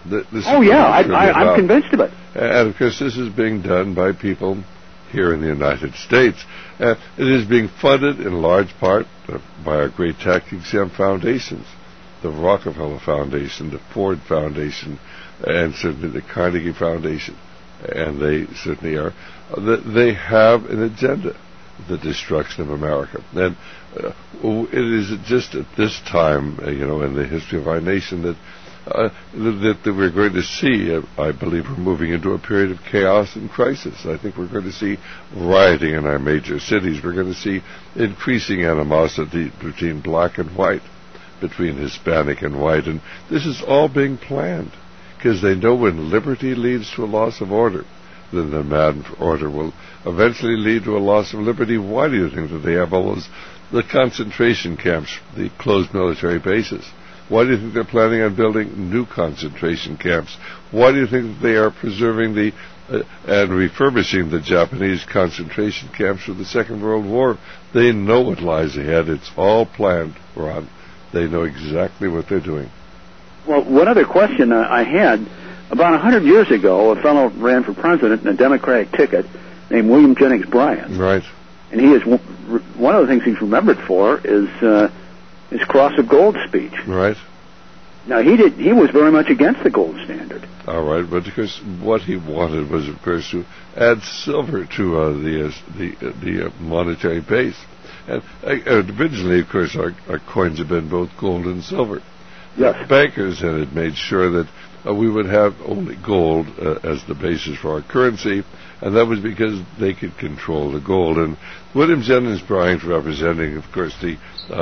I'm convinced of it. And of course, this is being done by people here in the United States. It is being funded in large part by our great tax-exempt foundations, the Rockefeller Foundation, the Ford Foundation, and certainly the Carnegie Foundation. And they certainly are. They have an agenda, the destruction of America. And it is just at this time, in the history of our nation that we're going to see, I believe we're moving into a period of chaos and crisis. I think we're going to see rioting in our major cities. We're going to see increasing animosity between black and white, between Hispanic and white. And this is all being planned because they know when liberty leads to a loss of order, then the demand for order will eventually lead to a loss of liberty. Why do you think that they have all the concentration camps, the closed military bases? Why do you think they're planning on building new concentration camps? Why do you think that they are preserving and refurbishing the Japanese concentration camps from the Second World War? They know what lies ahead. It's all planned, Ron. They know exactly what they're doing. Well, one other question I had. About 100 years ago, a fellow ran for president in a Democratic ticket named William Jennings Bryan. Right. And he is one of the things he's remembered for is his Cross of Gold speech. Right. Now he was very much against the gold standard. All right, but because what he wanted was, of course, to add silver to the monetary base. And originally, of course, our coins have been both gold and silver. Yes. The bankers had made sure that we would have only gold as the basis for our currency, and that was because they could control the gold. And William Jennings Bryan, representing, of course, the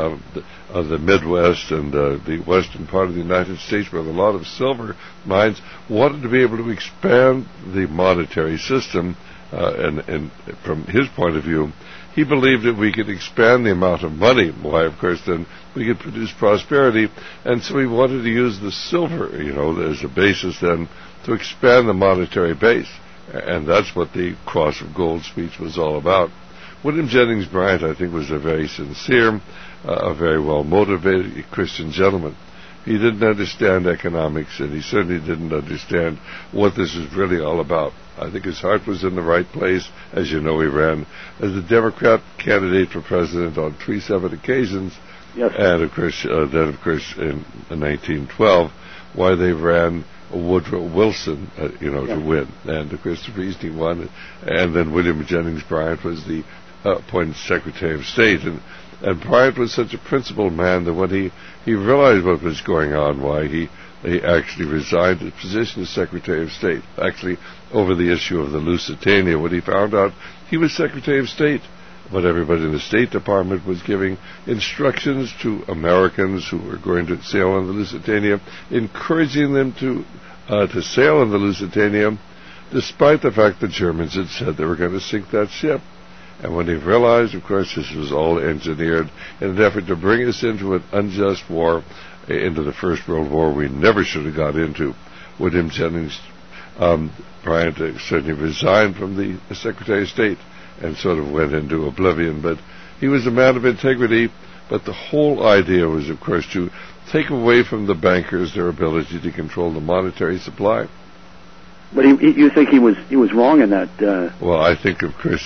Midwest and the western part of the United States, where there are a lot of silver mines, wanted to be able to expand the monetary system. And from his point of view, he believed that we could expand the amount of money. Why, of course, then we could produce prosperity. And so he wanted to use the silver, as a basis then to expand the monetary base. And that's what the Cross of Gold speech was all about. William Jennings Bryan, I think, was a very sincere, a very well-motivated Christian gentleman. He didn't understand economics, and he certainly didn't understand what this is really all about. I think his heart was in the right place. As you know, he ran as a Democrat candidate for president on 3 separate occasions. Yes. And, of course, in 1912, why they ran Woodrow Wilson, to win. And, of course, the reason he won. And then William Jennings Bryan was the appointed Secretary of State. And Bryan was such a principled man that when he realized what was going on, why he actually resigned his position as Secretary of State, actually over the issue of the Lusitania. When he found out he was Secretary of State, But everybody in the State Department was giving instructions to Americans who were going to sail on the Lusitania, encouraging them to sail on the Lusitania, despite the fact the Germans had said they were going to sink that ship. And when they realized, of course, this was all engineered in an effort to bring us into an unjust war, into the First World War we never should have got into, William Jennings Bryan certainly resigned from the Secretary of State and sort of went into oblivion. But he was a man of integrity, but the whole idea was, of course, to take away from the bankers their ability to control the monetary supply. But you think he was wrong in that? Well, I think, of course,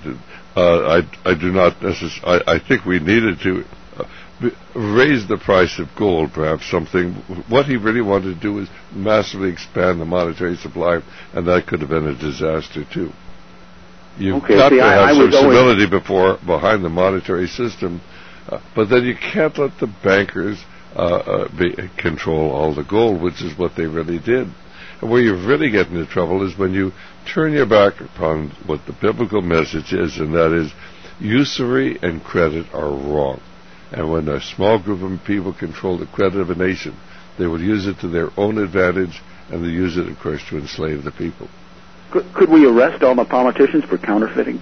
I do not necessarily. I think we needed to raise the price of gold, perhaps something. What he really wanted to do was massively expand the monetary supply, and that could have been a disaster too. You've got to have some stability behind the monetary system, but then you can't let the bankers control all the gold, which is what they really did. And where you really get into trouble is when you turn your back upon what the biblical message is, and that is usury and credit are wrong. And when a small group of people control the credit of a nation, they will use it to their own advantage, and they use it, of course, to enslave the people. Could we arrest all the politicians for counterfeiting?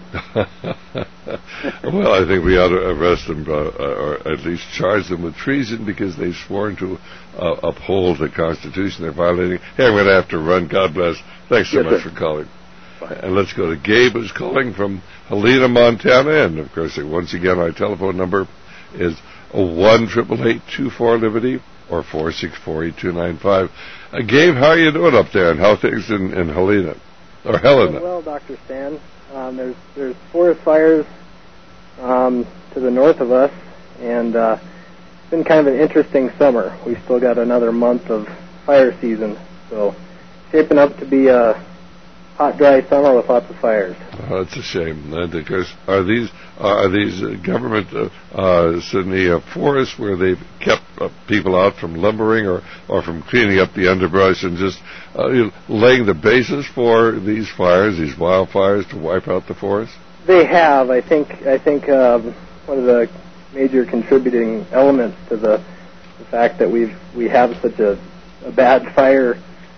Well, I think we ought to arrest them, or at least charge them with treason, because they've sworn to uphold the Constitution. They're violating. Hey, I'm going to have to run. God bless. Thanks so much for calling. Bye. And let's go to Gabe, who's calling from Helena, Montana. And, of course, once again, our telephone number is 1-888-24-LIBERTY or 464-8295. Gabe, how are you doing up there, and how are things in Helena? Or Helena. Well, Dr. Stan, there's forest fires to the north of us, and it's been kind of an interesting summer. We've still got another month of fire season, so shaping up to be a hot, dry summer with lots of fires. Oh, that's a shame. And of course, are these government Sydney forests where they've kept people out from lumbering or from cleaning up the underbrush and just laying the basis for these fires, these wildfires, to wipe out the forest? They have. I think one of the major contributing elements to the fact that we have such a bad fire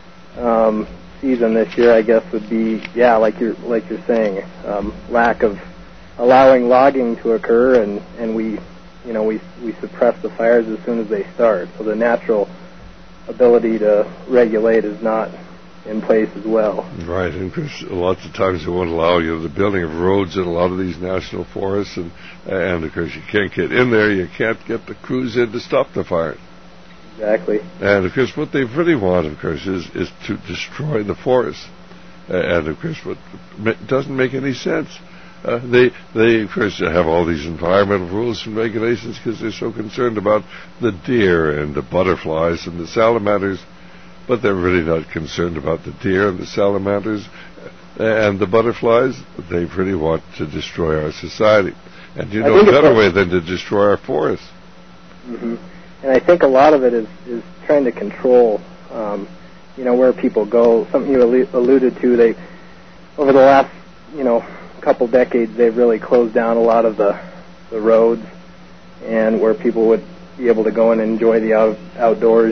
season this year, I guess, would be, like you're saying, lack of allowing logging to occur, and we suppress the fires as soon as they start. So the natural ability to regulate is not in place as well. Right, and because lots of times they won't allow the building of roads in a lot of these national forests, and of course you can't get in there, you can't get the crews in to stop the fire. Exactly. And of course what they really want, of course, is to destroy the forest. And of course what doesn't make any sense. They of course have all these environmental rules and regulations because they're so concerned about the deer and the butterflies and the salamanders, but they're really not concerned about the deer and the salamanders and the butterflies. They really want to destroy our society. And no better way than to destroy our forests. Mm-hmm. And I think a lot of it is trying to control, where people go. Something you alluded to, they, over the last, couple decades, they've really closed down a lot of the roads, and where people would be able to go and enjoy the outdoors,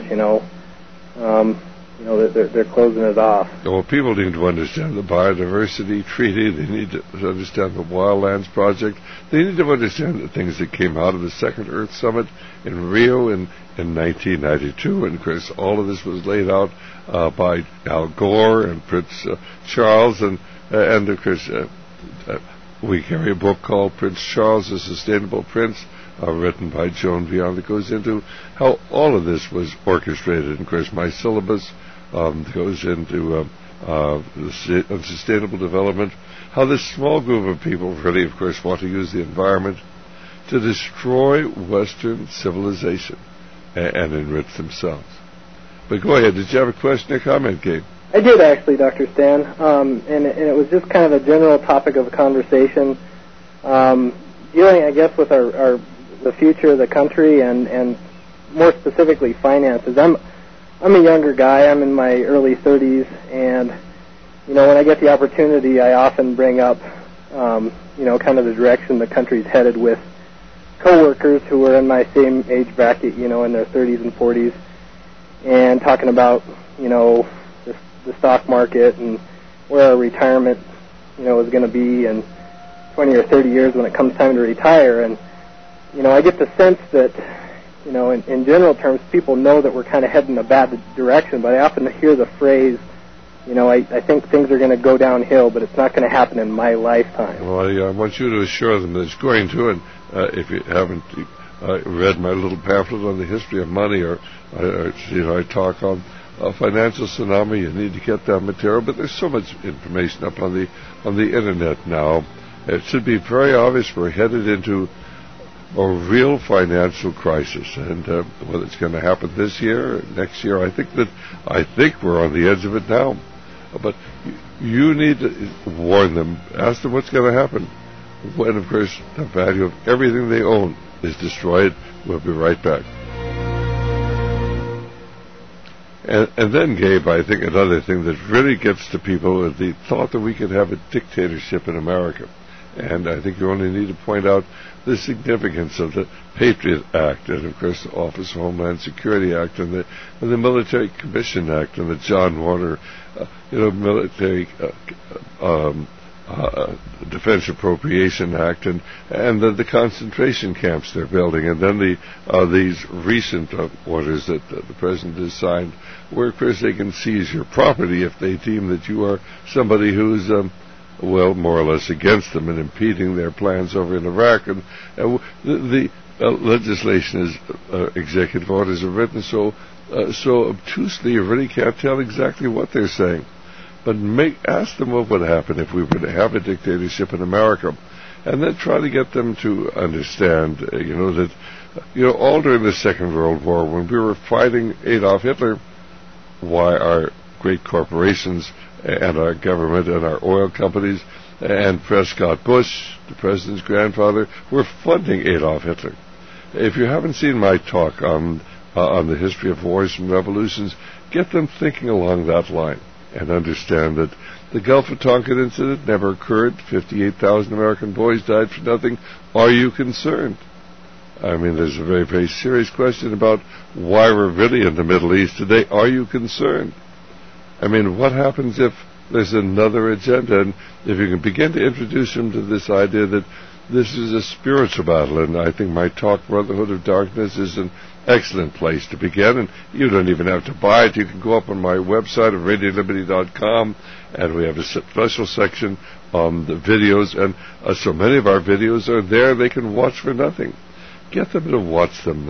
they're closing it off. Well, people need to understand the biodiversity treaty. They need to understand the Wildlands Project. They need to understand the things that came out of the Second Earth Summit in Rio in 1992. And, of course, all of this was laid out by Al Gore and Prince Charles. And of course, we carry a book called Prince Charles, a Sustainable Prince, written by Joan Vion, that goes into how all of this was orchestrated. And, of course, my syllabus goes into sustainable development, how this small group of people really, of course, want to use the environment to destroy Western civilization and enrich themselves. But go ahead. Did you have a question or comment, Gabe? I did, actually, Dr. Stan, and it was just kind of a general topic of conversation, dealing, I guess, with the future of the country and more specifically finances. I'm a younger guy. I'm in my early 30s, and when I get the opportunity, I often bring up kind of the direction the country's headed with coworkers who are in my same age bracket, in their 30s and 40s, and talking about, the stock market and where our retirement, is going to be in 20 or 30 years when it comes time to retire. And, I get the sense that, in general terms, people know that we're kind of heading in a bad direction, but I often hear the phrase, I think things are going to go downhill, but it's not going to happen in my lifetime. Well, I want you to assure them that it's going to, and if you haven't read my little pamphlet on the history of money, or I talk on financial tsunami, you need to get that material, but there's so much information up on the internet now. It should be very obvious we're headed into a real financial crisis, and whether it's going to happen this year or next year, I think we're on the edge of it now. But you need to warn them, ask them what's going to happen when, of course, the value of everything they own is destroyed. We'll be right back. And then, Gabe, I think another thing that really gets to people is the thought that we could have a dictatorship in America. And I think you only need to point out the significance of the Patriot Act, and of course the Office of Homeland Security Act, and the Military Commission Act, and the John Warner, Military Defense Appropriation Act, and the concentration camps they're building, and then these recent orders that the President has signed, where of course they can seize your property if they deem that you are somebody who's more or less against them and impeding their plans over in Iraq. And the legislation is, executive orders are written so obtusely you really can't tell exactly what they're saying. But ask them what would happen if we were to have a dictatorship in America, and then try to get them to understand, that, all during the Second World War, when we were fighting Adolf Hitler, why our great corporations and our government and our oil companies and Prescott Bush, the president's grandfather, were funding Adolf Hitler. If you haven't seen my talk on the history of wars and revolutions, get them thinking along that line and understand that the Gulf of Tonkin incident never occurred. 58,000 American boys died for nothing. Are you concerned? I mean, there's a very, very serious question about why we're really in the Middle East today. Are you concerned? I mean, what happens if there's another agenda? And if you can begin to introduce them to this idea that this is a spiritual battle, and I think my talk, Brotherhood of Darkness, is an excellent place to begin. And you don't even have to buy it. You can go up on my website of RadioLiberty.com, and we have a special section on the videos, and so many of our videos are there. They can watch for nothing. Get them to watch them,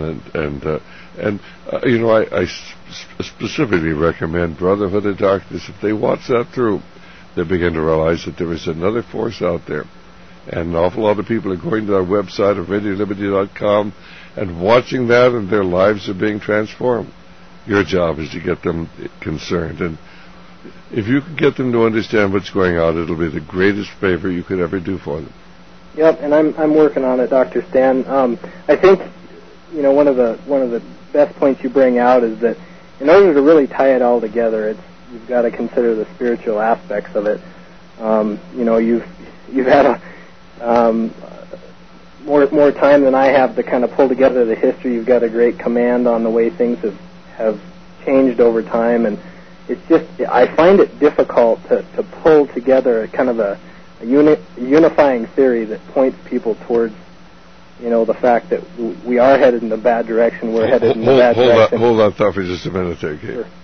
I specifically recommend Brotherhood of Darkness. If they watch that through, they begin to realize that there is another force out there. And an awful lot of people are going to our website of RadioLiberty.com and watching that, and their lives are being transformed. Your job is to get them concerned. And if you can get them to understand what's going on, it'll be the greatest favor you could ever do for them. Yep, and I'm working on it, Dr. Stan. I think, one of the best points you bring out is that in order to really tie it all together, you've got to consider the spiritual aspects of it. You've had more time than I have to kind of pull together the history. You've got a great command on the way things have changed over time, and it's just, I find it difficult to pull together kind of a unifying theory that points people towards, the fact that we are headed in a bad direction. We're headed in a bad direction. Hold that thought for just a minute there, Gabe. Sure.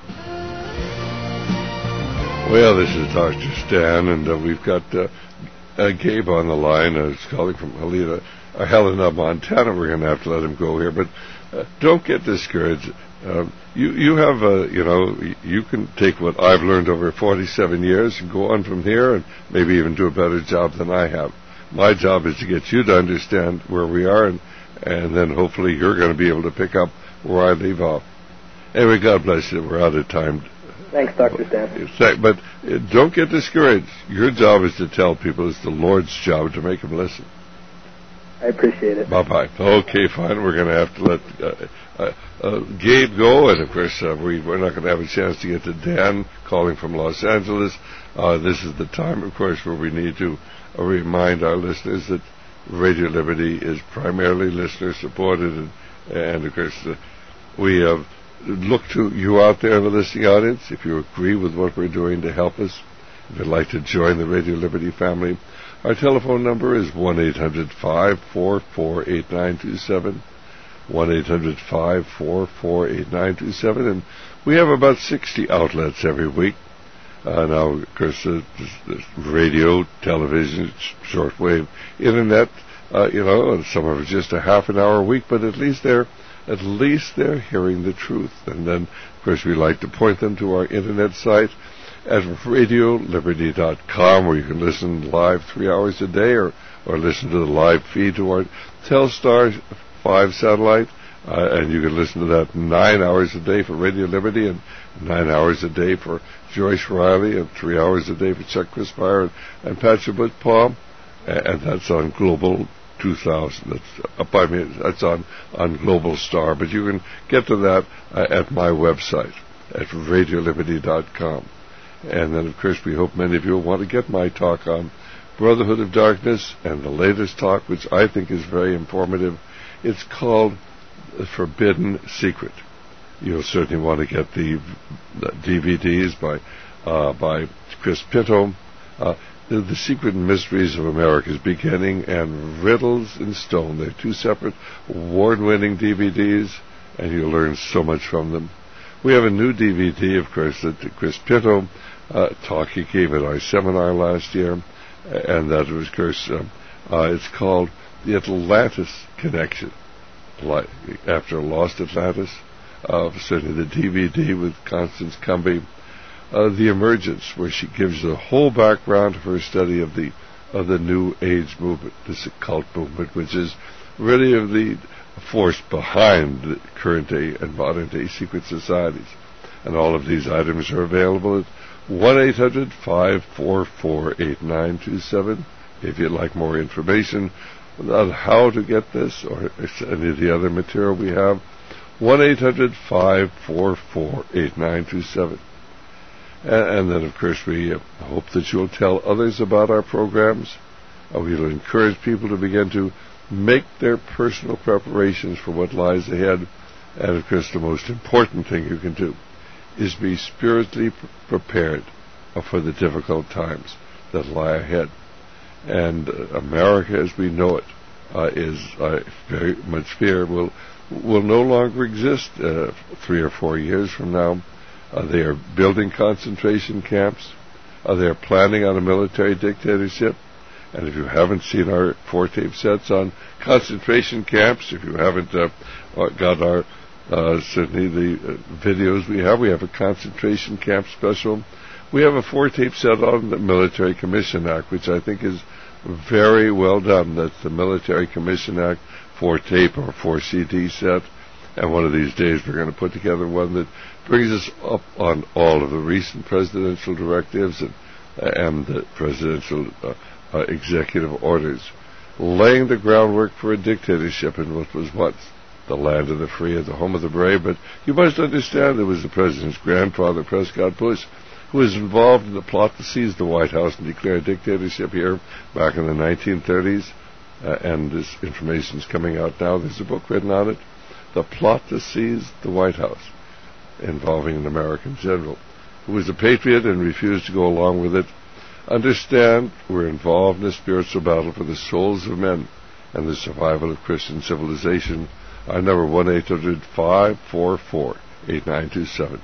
Well, this is Dr. Stan, and we've got Gabe on the line, a colleague from Helena, Montana. We're going to have to let him go here, but don't get discouraged. You have you can take what I've learned over 47 years and go on from here, and maybe even do a better job than I have. My job is to get you to understand where we are, and then hopefully you're going to be able to pick up where I leave off. Anyway, God bless you. We're out of time. Thanks, Dr. Stan. But don't get discouraged. Your job is to tell people. It's the Lord's job to make them listen. I appreciate it. Bye-bye. Okay, fine. We're going to have to let Gabe go, and of course we're not going to have a chance to get to Dan calling from Los Angeles. This is the time, of course, where we need to remind our listeners that Radio Liberty is primarily listener-supported, and of course we have looked to you out there in the listening audience. If you agree with what we're doing to help us, if you'd like to join the Radio Liberty family, our telephone number is 1-800-544-8927, 1-800-544-8927, and we have about 60 outlets every week. Now, of course, radio, television, shortwave, internet, and some of it's just a half an hour a week, but at least they're hearing the truth. And then, of course, we like to point them to our internet site at radioliberty.com, where you can listen live 3 hours a day, or listen to the live feed to our Telstar 5 satellite, and you can listen to that 9 hours a day for Radio Liberty, and 9 hours a day for Joyce Riley, and 3 hours a day for Chuck Crispire and Patrick Paul, and that's on Global 2000. That's on Global Star, but you can get to that at my website at radioliberty.com. And then, of course, we hope many of you will want to get my talk on Brotherhood of Darkness and the latest talk, which I think is very informative. It's called The Forbidden Secret. You'll certainly want to get the DVDs by Chris Pinto. The Secret and Mysteries of America's Beginning and Riddles in Stone. They're two separate award-winning DVDs, and you'll learn so much from them. We have a new DVD, of course, that Chris Pinto talk he gave at our seminar last year, and that was, of course, it's called The Atlantis Connection, after Lost Atlantis. Certainly the DVD with Constance Cumby, The Emergence, where she gives the whole background of her study of the New Age movement, this occult movement, which is really of the force behind the current day and modern day secret societies. And all of these items are available at 1-800-544-8927. If you'd like more information on how to get this or any of the other material we have, 1-800-544-8927. And then, of course, we hope that you'll tell others about our programs. We'll encourage people to begin to make their personal preparations for what lies ahead. And, of course, the most important thing you can do is be spiritually prepared for the difficult times that lie ahead. And America, as we know it, is very much fear will no longer exist 3 or 4 years from now. They are building concentration camps. They are planning on a military dictatorship. And if you haven't seen our 4 tape sets on concentration camps, if you haven't got our certainly the videos we have a concentration camp special. We have a 4 tape set on the Military Commission Act, which I think is very well done. That's the Military Commission Act 4 tape or 4 CD set. And one of these days we're going to put together one that brings us up on all of the recent presidential directives and the presidential executive orders, laying the groundwork for a dictatorship in what was once the land of the free and the home of the brave. But you must understand it was the president's grandfather, Prescott Bush, who was involved in the plot to seize the White House and declare a dictatorship here back in the 1930s. And this information is coming out now. There's a book written on it, The Plot to Seize the White House, involving an American general who was a patriot and refused to go along with it. Understand, we're involved in a spiritual battle for the souls of men and the survival of Christian civilization. Our number 1-800-544-8927.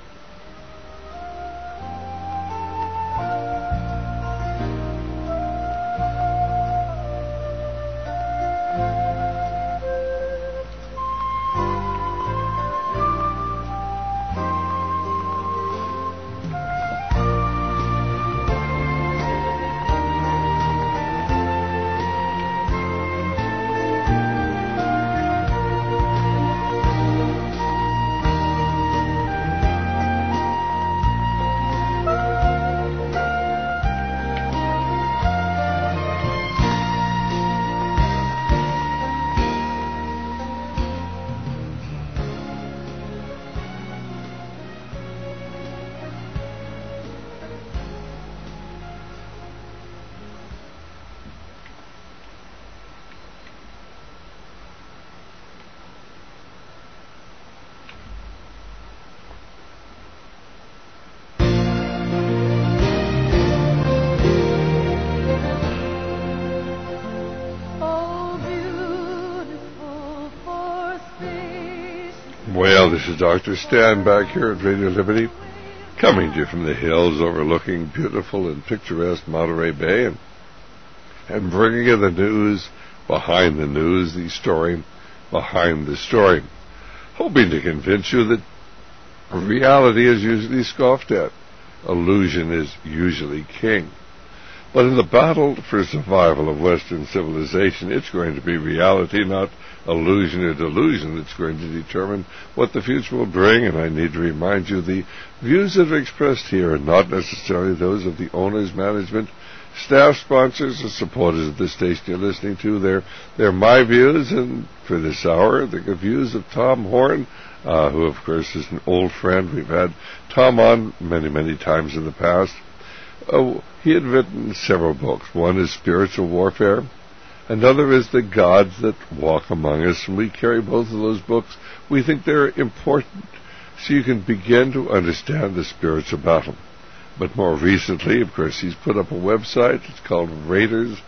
Well, this is Dr. Stan back here at Radio Liberty, coming to you from the hills overlooking beautiful and picturesque Monterey Bay, and bringing you the news behind the news, the story behind the story, hoping to convince you that reality is usually scoffed at. Illusion is usually king. But in the battle for survival of Western civilization, it's going to be reality, not illusion or delusion, that's going to determine what the future will bring. And I need to remind you, the views that are expressed here are not necessarily those of the owners, management, staff, sponsors, or supporters of the station you're listening to. They're my views, and for this hour, the views of Tom Horn, who, of course, is an old friend. We've had Tom on many, many times in the past. He had written several books. One is Spiritual Warfare. Another is The Gods That Walk Among Us. And we carry both of those books. We think they're important so you can begin to understand the spiritual battle. But more recently, of course, he's put up a website. It's called Raiders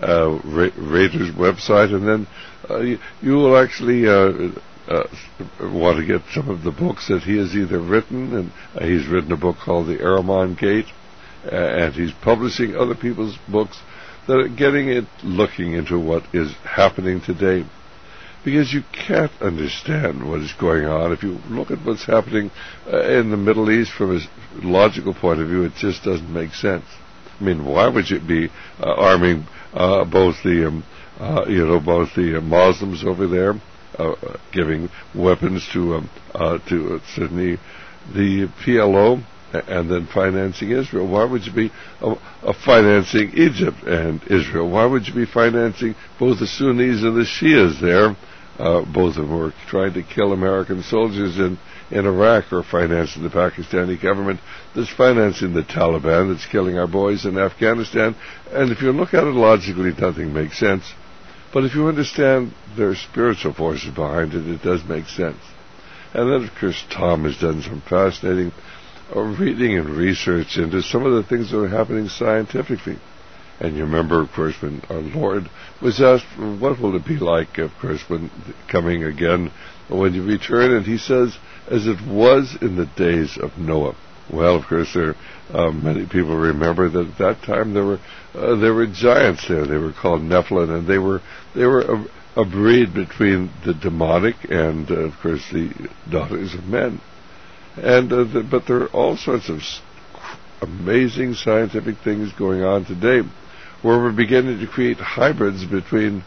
website. And then you will actually want to get some of the books that he has either written. And he's written a book called The Ahriman Gate. And he's publishing other people's books that are getting it, looking into what is happening today. Because you can't understand what is going on. If you look at what's happening in the Middle East from a logical point of view, it just doesn't make sense. I mean, why would you be arming both the Muslims over there, giving weapons to certainly the PLO, and then financing Israel? Why would you be financing Egypt and Israel? Why would you be financing both the Sunnis and the Shias there? Both of them were trying to kill American soldiers in Iraq, or financing the Pakistani government that's financing the Taliban that's killing our boys in Afghanistan. And if you look at it logically, nothing makes sense. But if you understand their spiritual forces behind it, it does make sense. And then, of course, Tom has done some fascinating reading and research into some of the things that are happening scientifically. And you remember, of course, when our Lord was asked, what will it be like, of course, when coming again, when you return? And he says, as it was in the days of Noah. Well, of course, many people remember that at that time there were giants there. They were called Nephilim, and they were a breed between the demonic and, of course, the daughters of men. And but there are all sorts of amazing scientific things going on today, where we're beginning to create hybrids between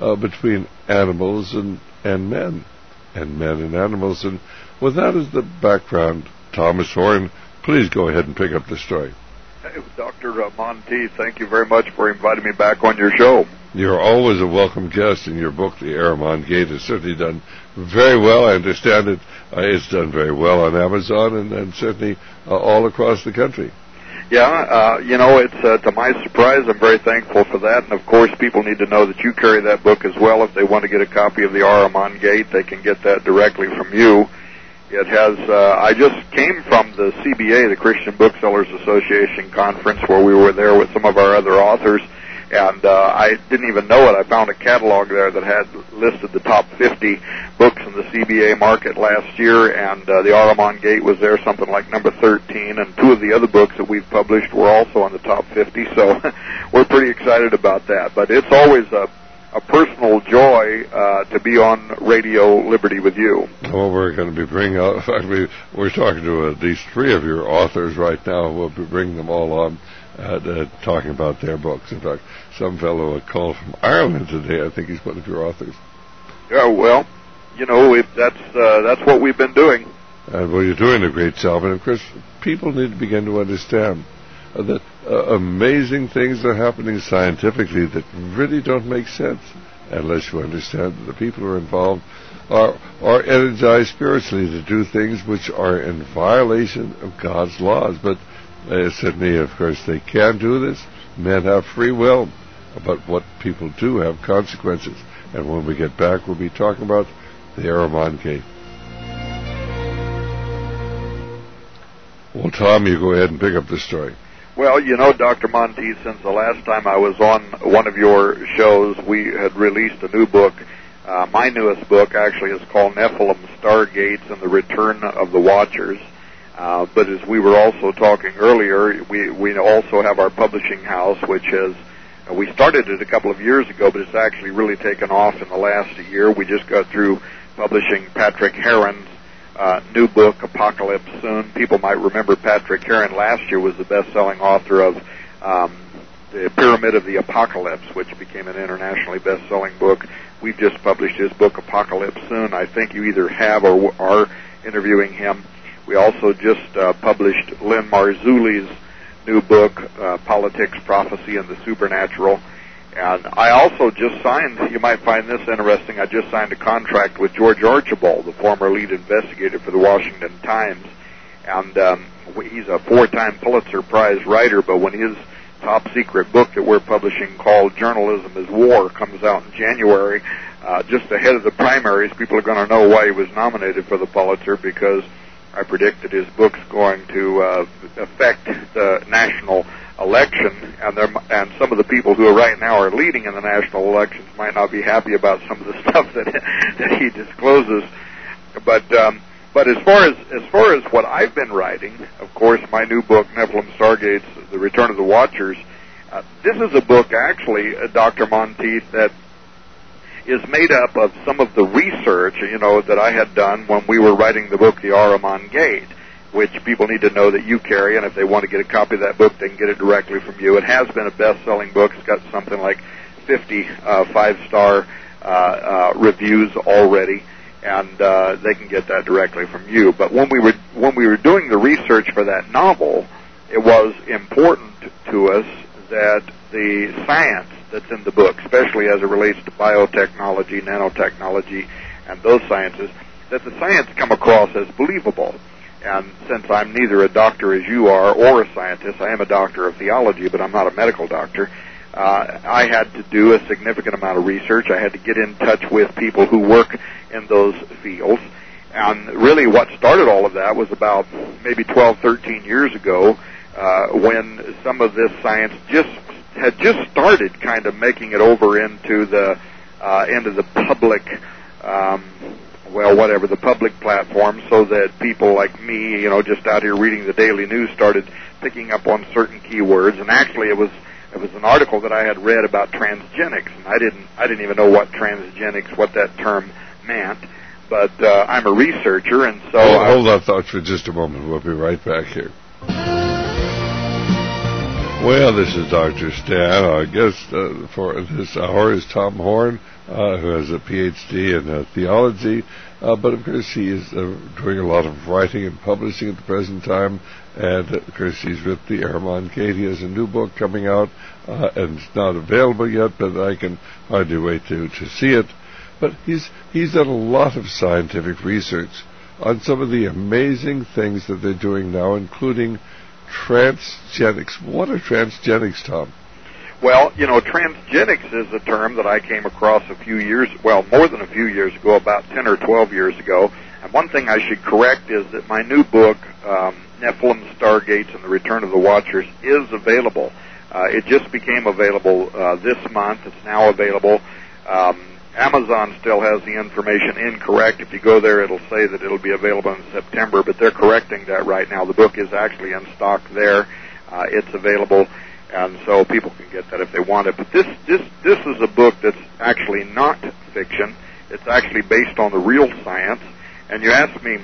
animals and men, and men and animals. And with that as the background, Thomas Horn, please go ahead and pick up the story. Hey, Dr. Monteith, thank you very much for inviting me back on your show. You're always a welcome guest, and your book, The Ahriman Gate, has certainly done very well. I understand it. It's done very well on Amazon and certainly all across the country. Yeah, it's to my surprise. I'm very thankful for that. And, of course, people need to know that you carry that book as well. If they want to get a copy of The Ahriman Gate, they can get that directly from you. It has, I just came from the CBA, the Christian Booksellers Association conference, where we were there with some of our other authors. And I didn't even know it. I found a catalog there that had listed the top 50 books in the CBA market last year, and The Ahriman Gate was there, something like number 13, and two of the other books that we've published were also on the top 50, so we're pretty excited about that. But it's always a personal joy to be on Radio Liberty with you. Well, we're going to be bringing out, in fact, we're talking to at least three of your authors right now. We'll be bringing them all on. Talking about their books. In fact, some fellow had called from Ireland today. I think he's one of your authors. Yeah, well, that's what we've been doing. Well, you're doing a great job. And, of course, people need to begin to understand that amazing things are happening scientifically that really don't make sense unless you understand that the people who are involved are energized spiritually to do things which are in violation of God's laws. But certainly, of course, they can do this. Men have free will, but what people do have consequences. And when we get back, we'll be talking about the Ahriman Gate. Well, Tom, you go ahead and pick up the story. Well, Dr. Monteith, since the last time I was on one of your shows, we had released a new book My newest book actually is called Nephilim Stargates and the Return of the Watchers. But as we were also talking earlier, we also have our publishing house, which has, we started it a couple of years ago, but it's actually really taken off in the last year. We just got through publishing Patrick Heron's new book, Apocalypse Soon. People might remember Patrick Heron last year was the best-selling author of The Pyramid of the Apocalypse, which became an internationally best-selling book. We've just published his book, Apocalypse Soon. I think you either have or are interviewing him. We also just published Lynn Marzulli's new book, Politics, Prophecy, and the Supernatural. And I also just signed, you might find this interesting, I just signed a contract with George Archibald, the former lead investigator for the Washington Times. And he's a 4-time Pulitzer Prize writer, but when his top-secret book that we're publishing called Journalism is War comes out in January, just ahead of the primaries, people are going to know why he was nominated for the Pulitzer, because I predict that his book's going to affect the national election, and some of the people who right now are leading in the national elections might not be happy about some of the stuff that he discloses. But as far as what I've been writing, of course, my new book, Nephilim Stargates, The Return of the Watchers, this is a book, actually, Dr. Monteith, that is made up of some of the research, that I had done when we were writing the book, The Ahriman Gate, which people need to know that you carry, and if they want to get a copy of that book, they can get it directly from you. It has been a best-selling book. It's got something like 50 5-star reviews already, and they can get that directly from you. But when we were doing the research for that novel, it was important to us that the science that's in the book, especially as it relates to biotechnology, nanotechnology, and those sciences, that the science come across as believable. And since I'm neither a doctor as you are or a scientist, I am a doctor of theology, but I'm not a medical doctor, I had to do a significant amount of research. I had to get in touch with people who work in those fields. And really what started all of that was about maybe 12, 13 years ago, when some of this science had just started kind of making it over into the public, the public platform, so that people like me, just out here reading the daily news, started picking up on certain keywords. And actually, it was an article that I had read about transgenics, and I didn't even know what transgenics, what that term meant. But I'm a researcher, and so hold that thought for just a moment. We'll be right back here. Well, this is Dr. Stan. Our guest for this hour is Tom Horn, who has a Ph.D. in theology, but of course he is doing a lot of writing and publishing at the present time, and of course he's with the Ahriman Gate. He has a new book coming out, and it's not available yet, but I can hardly wait to see it. But he's done a lot of scientific research on some of the amazing things that they're doing now, including transgenics. What are transgenics, Tom? Well, transgenics is a term that I came across more than a few years ago, about 10 or 12 years ago. And one thing I should correct is that my new book, Nephilim Stargates and the Return of the Watchers, is available. It just became available this month. It's now available. Amazon still has the information incorrect. If you go there, it'll say that it'll be available in September, but they're correcting that right now. The book is actually in stock there. It's available, and so people can get that if they want it. But this is a book that's actually not fiction. It's actually based on the real science. And you asked me,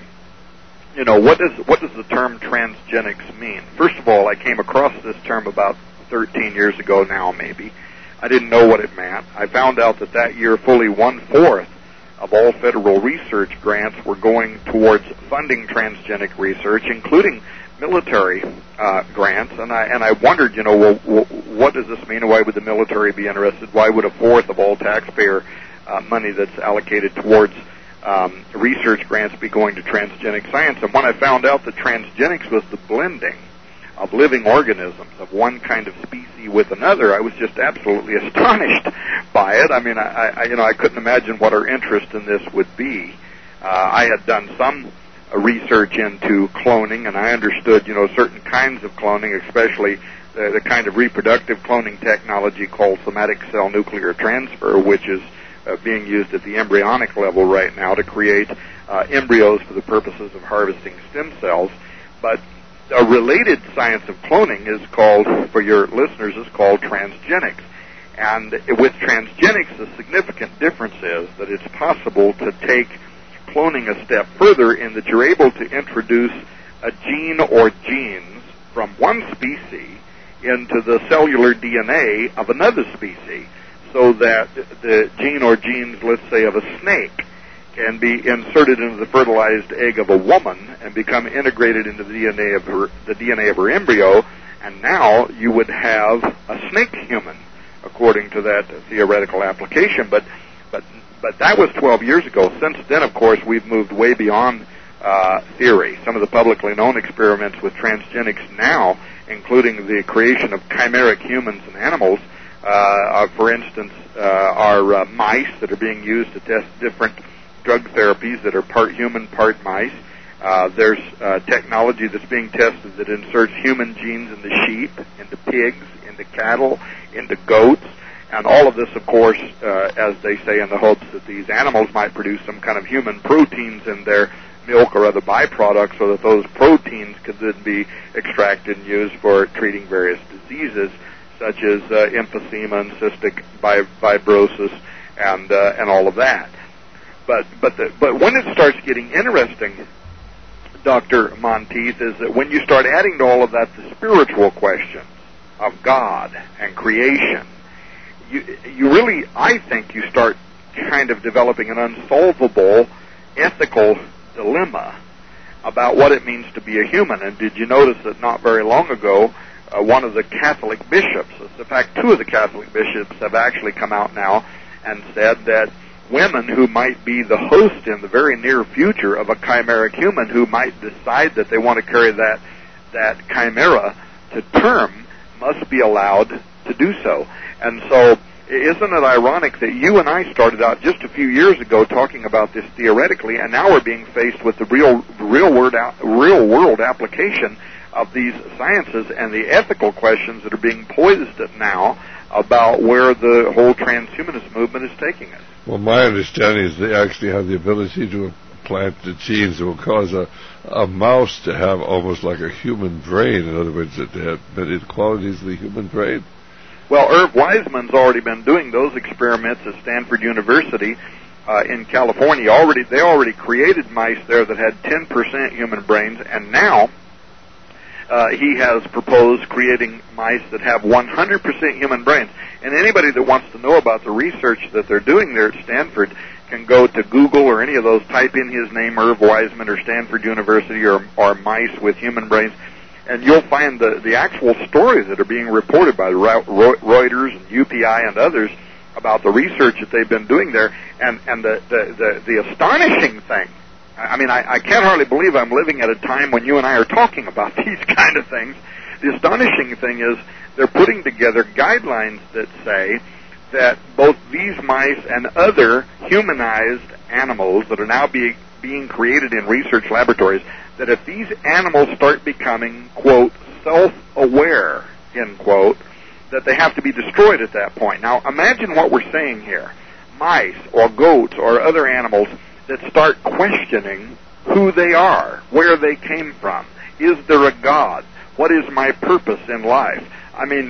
what does the term transgenics mean? First of all, I came across this term about 13 years ago now, maybe. I didn't know what it meant. I found out that year fully 1/4 of all federal research grants were going towards funding transgenic research, including military grants. And I wondered, what does this mean, and why would the military be interested? Why would 1/4 of all taxpayer money that's allocated towards research grants be going to transgenic science? And when I found out that transgenics was the blending of living organisms of one kind of species with another, I was just absolutely astonished by it. I mean, I couldn't imagine what our interest in this would be. I had done some research into cloning, and I understood, certain kinds of cloning, especially the kind of reproductive cloning technology called somatic cell nuclear transfer, which is being used at the embryonic level right now to create embryos for the purposes of harvesting stem cells. But a related science of cloning is called, for your listeners, is called transgenics. And with transgenics, the significant difference is that it's possible to take cloning a step further in that you're able to introduce a gene or genes from one species into the cellular DNA of another species, so that the gene or genes, let's say, of a snake can be inserted into the fertilized egg of a woman and become integrated into the DNA of her embryo, and now you would have a snake human, according to that theoretical application. But that was 12 years ago. Since then, of course, we've moved way beyond theory. Some of the publicly known experiments with transgenics now, including the creation of chimeric humans and animals, for instance, are mice that are being used to test different drug therapies that are part human, part mice. There's technology that's being tested that inserts human genes into sheep, into pigs, into cattle, into goats, and all of this, of course, as they say, in the hopes that these animals might produce some kind of human proteins in their milk or other byproducts, so that those proteins could then be extracted and used for treating various diseases, such as emphysema and cystic fibrosis and all of that. But when it starts getting interesting, Dr. Monteith, is that when you start adding to all of that the spiritual questions of God and creation, you really, I think, you start kind of developing an unsolvable ethical dilemma about what it means to be a human. And did you notice that not very long ago, one of the Catholic bishops, in fact, two of the Catholic bishops have actually come out now and said that women who might be the host in the very near future of a chimeric human who might decide that they want to carry that chimera to term must be allowed to do so. And so, isn't it ironic that you and I started out just a few years ago talking about this theoretically, and now we're being faced with the real world application of these sciences and the ethical questions that are being posed now about where the whole transhumanist movement is taking us? Well, my understanding is they actually have the ability to plant the genes that will cause a mouse to have almost like a human brain. In other words, that they have many qualities of the human brain. Well, Irv Wiseman's already been doing those experiments at Stanford University in California. They already created mice there that had 10% human brains, and now he has proposed creating mice that have 100% human brains. And anybody that wants to know about the research that they're doing there at Stanford can go to Google or any of those, type in his name, Irv Wiseman, or Stanford University, or mice with human brains, and you'll find the actual stories that are being reported by Reuters and UPI and others about the research that they've been doing there. And the astonishing thing, I mean, I can't hardly believe I'm living at a time when you and I are talking about these kind of things. The astonishing thing is they're putting together guidelines that say that both these mice and other humanized animals that are now being created in research laboratories, that if these animals start becoming, quote, self-aware, end quote, that they have to be destroyed at that point. Now, imagine what we're saying here. Mice or goats or other animals that start questioning who they are, where they came from. Is there a God? What is my purpose in life? I mean,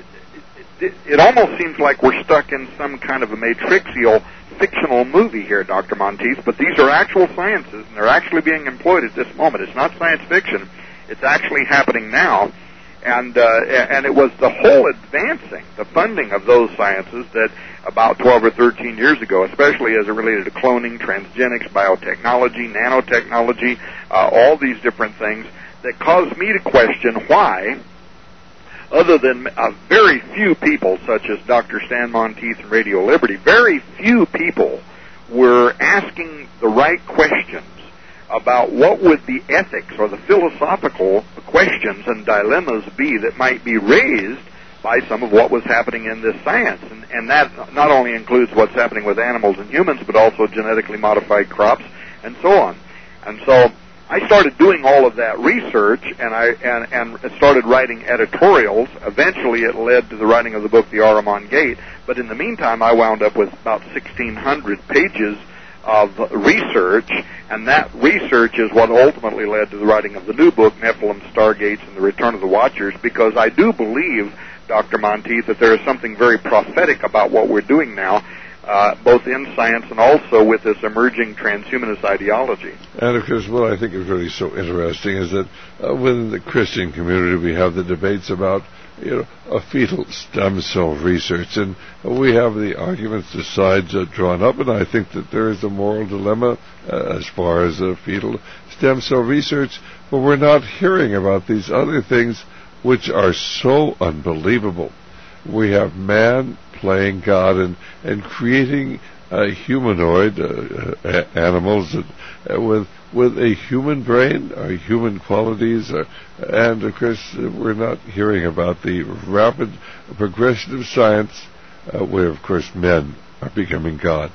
it almost seems like we're stuck in some kind of a matrixial fictional movie here, Dr. Monteith, but these are actual sciences, and they're actually being employed at this moment. It's not science fiction. It's actually happening now. And it was the whole advancing, the funding of those sciences that about 12 or 13 years ago, especially as it related to cloning, transgenics, biotechnology, nanotechnology, all these different things, that caused me to question why, other than very few people, such as Dr. Stan Monteith and Radio Liberty, very few people were asking the right questions about what would the ethics or the philosophical questions and dilemmas be that might be raised by some of what was happening in this science. And that not only includes what's happening with animals and humans, but also genetically modified crops and so on. And so I started doing all of that research, and I started writing editorials. Eventually, it led to the writing of the book, The Ahriman Gate. But in the meantime, I wound up with about 1,600 pages of research, and that research is what ultimately led to the writing of the new book, Nephilim, Stargates, and the Return of the Watchers, because I do believe, Dr. Monteith, that there is something very prophetic about what we're doing now, both in science and also with this emerging transhumanist ideology. And of course, what I think is really so interesting is that within the Christian community we have the debates about a fetal stem cell research, and we have the arguments, the sides drawn up, and I think that there is a moral dilemma as far as fetal stem cell research, but we're not hearing about these other things which are so unbelievable. We have man playing God and creating humanoid animals with a human brain, human qualities, and of course we're not hearing about the rapid progression of science where of course men are becoming God.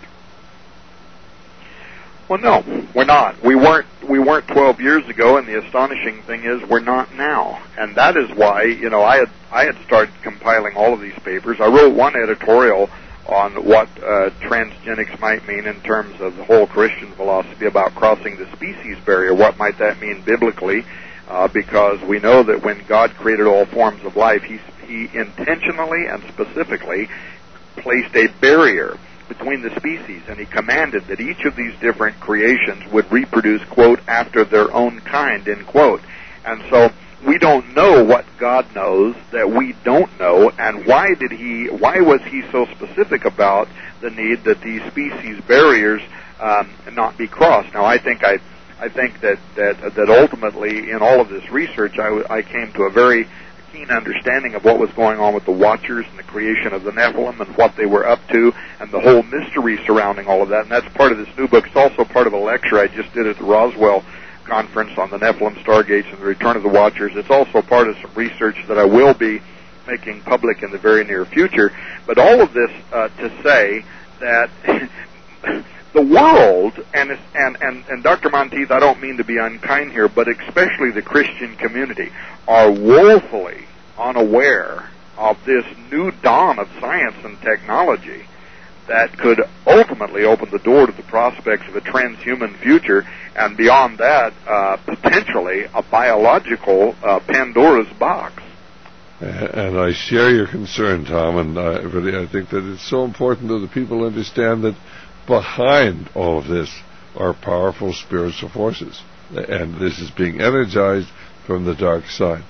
Well, no, we're not. We weren't 12 years ago, and the astonishing thing is we're not now. And that is why, I had started compiling all of these papers. I wrote one editorial on what transgenics might mean in terms of the whole Christian philosophy about crossing the species barrier. What might that mean biblically? Because we know that when God created all forms of life, He intentionally and specifically placed a barrier between the species, and He commanded that each of these different creations would reproduce, quote, after their own kind, end quote. And so we don't know what God knows that we don't know, and why was He so specific about the need that these species barriers not be crossed? Now, I think that ultimately in all of this research, I came to a very keen understanding of what was going on with the Watchers and the creation of the Nephilim and what they were up to and the whole mystery surrounding all of that. And that's part of this new book. It's also part of a lecture I just did at the Roswell conference on the Nephilim, Stargates, and the Return of the Watchers. It's also part of some research that I will be making public in the very near future. But all of this to say that the world, and Dr. Monteith, I don't mean to be unkind here, but especially the Christian community, are woefully unaware of this new dawn of science and technology that could ultimately open the door to the prospects of a transhuman future, and beyond that, potentially a biological Pandora's box. And I share your concern, Tom, and I think that it's so important that the people understand that behind all of this are powerful spiritual forces, and this is being energized from the dark side.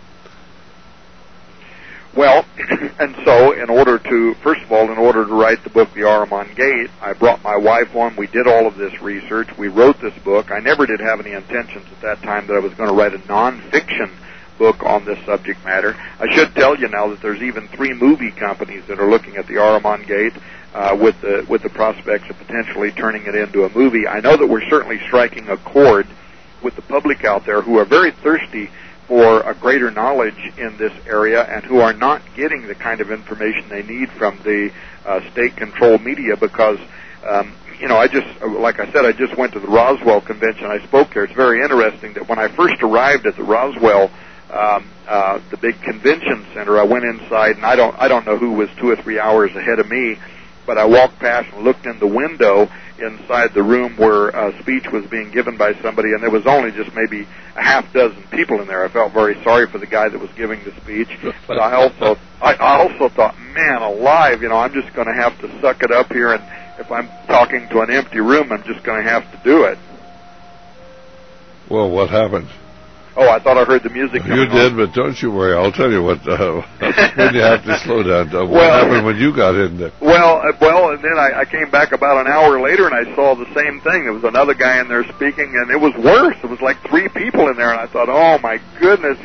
Well, and so in order to write the book, The Ahriman Gate, I brought my wife on. We did all of this research. We wrote this book. I never did have any intentions at that time that I was going to write a nonfiction book on this subject matter. I should tell you now that there's even 3 movie companies that are looking at The Ahriman Gate with the prospects of potentially turning it into a movie. I know that we're certainly striking a chord with the public out there who are very thirsty for a greater knowledge in this area and who are not getting the kind of information they need from the state-controlled media because, I just went to the Roswell convention. I spoke there. It's very interesting that when I first arrived at the Roswell, the big convention center, I went inside, and I don't know who was 2 or 3 hours ahead of me, but I walked past and looked in the window inside the room where a speech was being given by somebody, and there was only just maybe a half dozen people in there. I felt very sorry for the guy that was giving the speech, but I also thought, man alive, I'm just going to have to suck it up here, and if I'm talking to an empty room, I'm just going to have to do it. Well, what happened? Oh, I thought I heard the music coming You did, but don't you worry. I'll tell you what, when you have to slow down. What happened when you got in there? Well, and then I came back about an hour later, and I saw the same thing. There was another guy in there speaking, and it was worse. It was like 3 people in there, and I thought, oh, my goodness,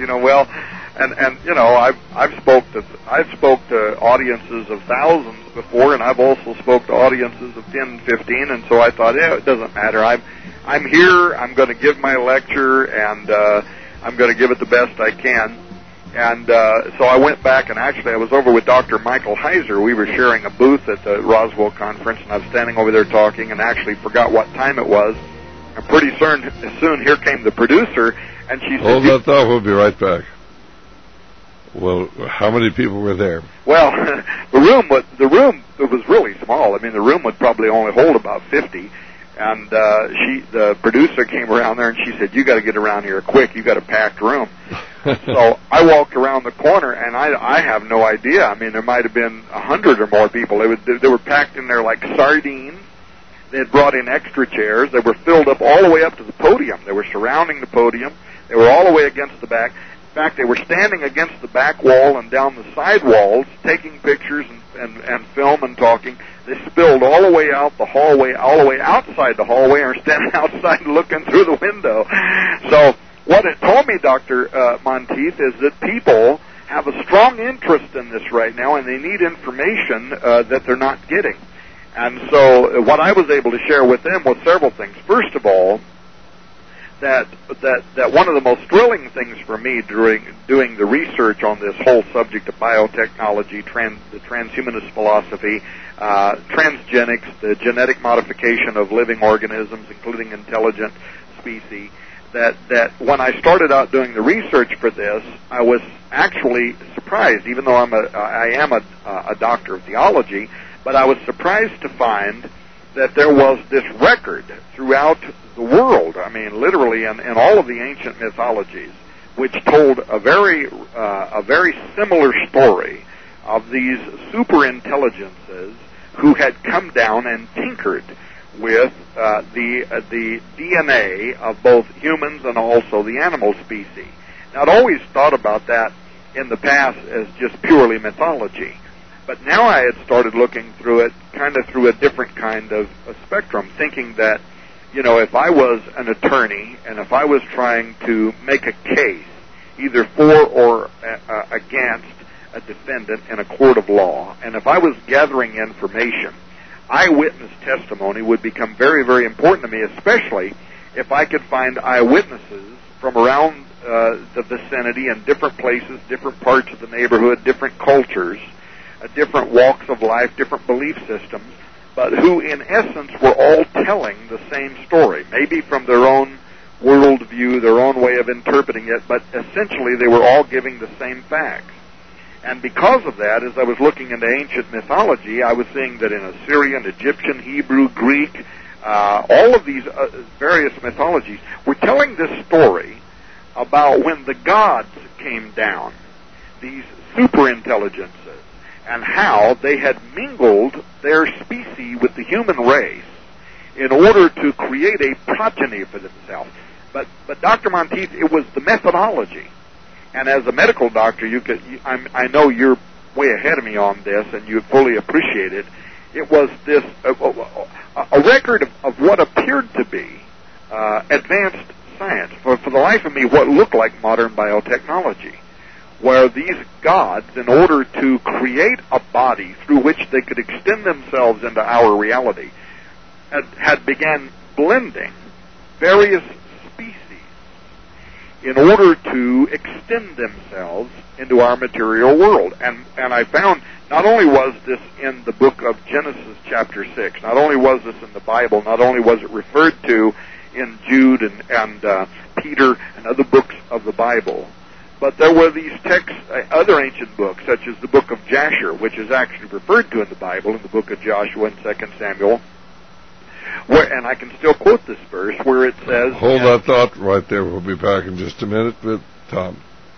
I've spoke to audiences of thousands before, and I've also spoke to audiences of 10, 15, and so I thought, it doesn't matter. I'm here. I'm going to give my lecture, and I'm going to give it the best I can. And so I went back, and actually I was over with Dr. Michael Heiser. We were sharing a booth at the Roswell conference, and I was standing over there talking and actually forgot what time it was. And pretty soon here came the producer, and she said, "Hold that thought. We'll be right back." Well, how many people were there? Well, the room was really small. I mean, the room would probably only hold about 50. And the producer came around there, and she said, "You got to get around here quick. You got a packed room." So I walked around the corner, and I have no idea. I mean, there might have been 100 or more people. They were packed in there like sardines. They had brought in extra chairs. They were filled up all the way up to the podium. They were surrounding the podium. They were all the way against the back. In fact, they were standing against the back wall and down the side walls, taking pictures and film and talking. They spilled all the way out the hallway, all the way outside the hallway, and are standing outside looking through the window. So what it told me, Dr. Monteith, is that people have a strong interest in this right now, and they need information that they're not getting. And so what I was able to share with them was several things. First of all, that one of the most thrilling things for me during doing the research on this whole subject of biotechnology, the transhumanist philosophy, transgenics, the genetic modification of living organisms, including intelligent species, that when I started out doing the research for this, I was actually surprised, even though I am a doctor of theology, but I was surprised to find that there was this record throughout the world, I mean, literally in all of the ancient mythologies, which told a very similar story of these super intelligences who had come down and tinkered with the DNA of both humans and also the animal species. Now, I'd always thought about that in the past as just purely mythology. But now I had started looking through it kind of through a different kind of a spectrum, thinking that, you know, if I was an attorney and if I was trying to make a case either for or against a defendant in a court of law, and if I was gathering information, eyewitness testimony would become very, very important to me, especially if I could find eyewitnesses from around the vicinity and different places, different parts of the neighborhood, different cultures, different walks of life, different belief systems, but who in essence were all telling the same story, maybe from their own worldview, their own way of interpreting it, but essentially they were all giving the same facts. And because of that, as I was looking into ancient mythology, I was seeing that in Assyrian, Egyptian, Hebrew, Greek, all of these various mythologies were telling this story about when the gods came down, these superintelligences, and how they had mingled their species with the human race in order to create a progeny for themselves. But Dr. Monteith, it was the methodology. And as a medical doctor, I know you're way ahead of me on this, and you fully appreciate it. It was this a record of what appeared to be advanced science. For the life of me, what looked like modern biotechnology, where these gods, in order to create a body through which they could extend themselves into our reality, had began blending various species in order to extend themselves into our material world. And I found not only was this in the book of Genesis chapter 6, not only was this in the Bible, not only was it referred to in Jude and Peter and other books of the Bible, but there were these texts, other ancient books, such as the book of Jasher, which is actually referred to in the Bible, in the book of Joshua and 2 Samuel, where, and I can still quote this verse, where it says... Hold that thought right there. We'll be back in just a minute with Tom.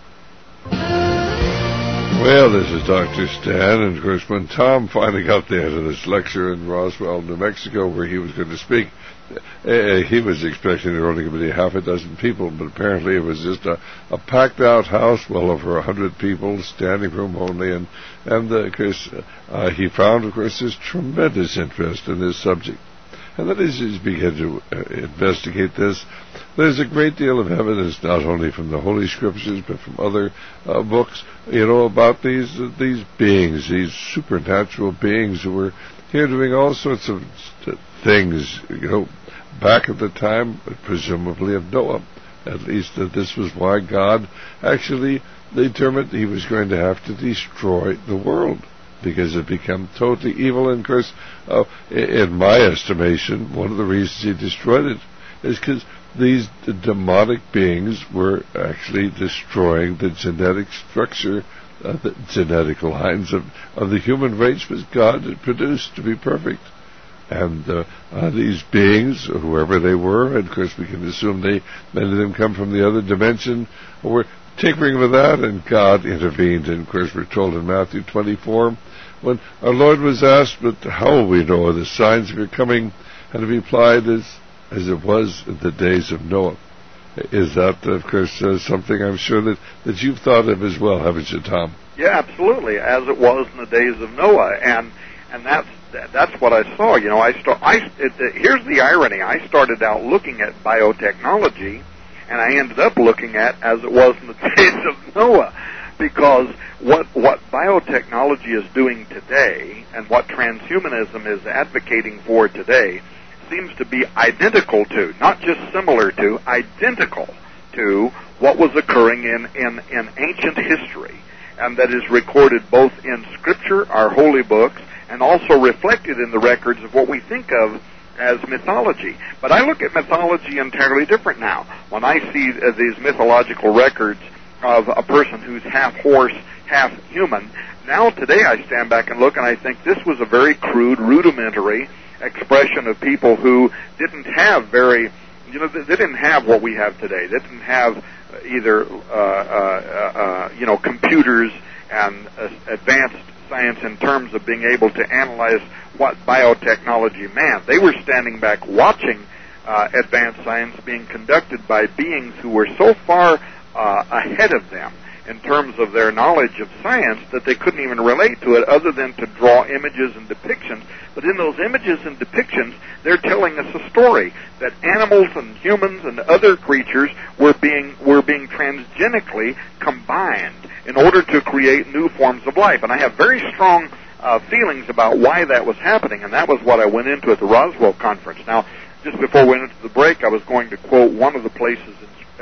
Well, this is Dr. Stan, and of course, when Tom finally got there to this lecture in Roswell, New Mexico, where he was going to speak, he was expecting there were only going to be half a dozen people, but apparently it was just a packed-out house, well over 100 people, standing room only, and of course, he found, of course, this tremendous interest in this subject. And then as he began to investigate this, there's a great deal of evidence, not only from the Holy Scriptures, but from other books, about these beings, these supernatural beings who were here doing all sorts of things, back at the time, presumably of Noah. At least this was why God actually determined he was going to have to destroy the world, because it became totally evil. And of course, in my estimation, one of the reasons he destroyed it is because these demonic beings were actually destroying the genetic structure, the genetic lines of the human race, which God had produced to be perfect. And these beings, whoever they were, and of course we can assume many of them come from the other dimension, were tinkering with that, and God intervened. And of course we're told in Matthew 24, when our Lord was asked, but how will we know the signs of your coming? And he replied, as it was in the days of Noah. Is that, of course, something I'm sure that you've thought of as well, haven't you, Tom? Yeah, absolutely, as it was in the days of Noah, and that's what I saw. You know, here's the irony. I started out looking at biotechnology, and I ended up looking at as it was in the days of Noah, because what biotechnology is doing today and what transhumanism is advocating for today seems to be identical to, not just similar to, identical to what was occurring in ancient history, and that is recorded both in Scripture, our holy books, and also reflected in the records of what we think of as mythology. But I look at mythology entirely different now. When I see these mythological records of a person who's half horse, half human, now today I stand back and look and I think this was a very crude, rudimentary expression of people who didn't have they didn't have what we have today. They didn't have either computers and advanced science in terms of being able to analyze what biotechnology meant. They were standing back watching advanced science being conducted by beings who were so far ahead of them in terms of their knowledge of science that they couldn't even relate to it other than to draw images and depictions. But in those images and depictions, they're telling us a story that animals and humans and other creatures were being transgenically combined in order to create new forms of life. And I have very strong feelings about why that was happening, and that was what I went into at the Roswell conference. Now, just before we went into the break, I was going to quote one of the places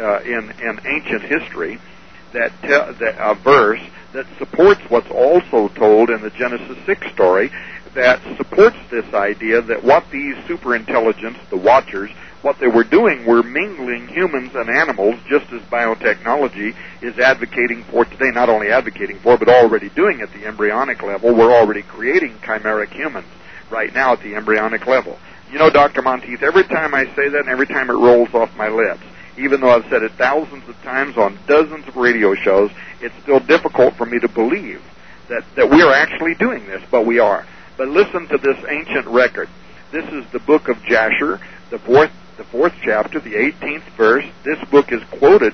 in ancient history that a verse that supports what's also told in the Genesis 6 story, that supports this idea that what these superintelligence, the Watchers, what they were doing were mingling humans and animals, just as biotechnology is advocating for today, not only advocating for, but already doing at the embryonic level. We're already creating chimeric humans right now at the embryonic level. You know, Dr. Monteith, every time I say that and every time it rolls off my lips, even though I've said it thousands of times on dozens of radio shows, it's still difficult for me to believe that we are actually doing this, but we are. But listen to this ancient record. This is the book of Jasher, the fourth chapter, the 18th verse. This book is quoted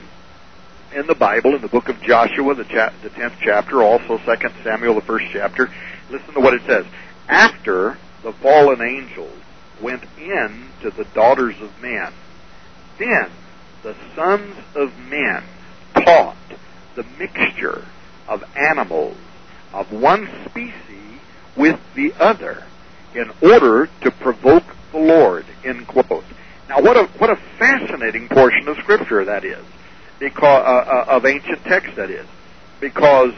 in the Bible, in the book of Joshua, the 10th chapter, also 2 Samuel, the 1st chapter. Listen to what it says. After the fallen angels went in to the daughters of men, then the sons of men taught the mixture of animals of one species with the other in order to provoke the Lord, end quote. Now, what a fascinating portion of Scripture that is, because of ancient text that is, because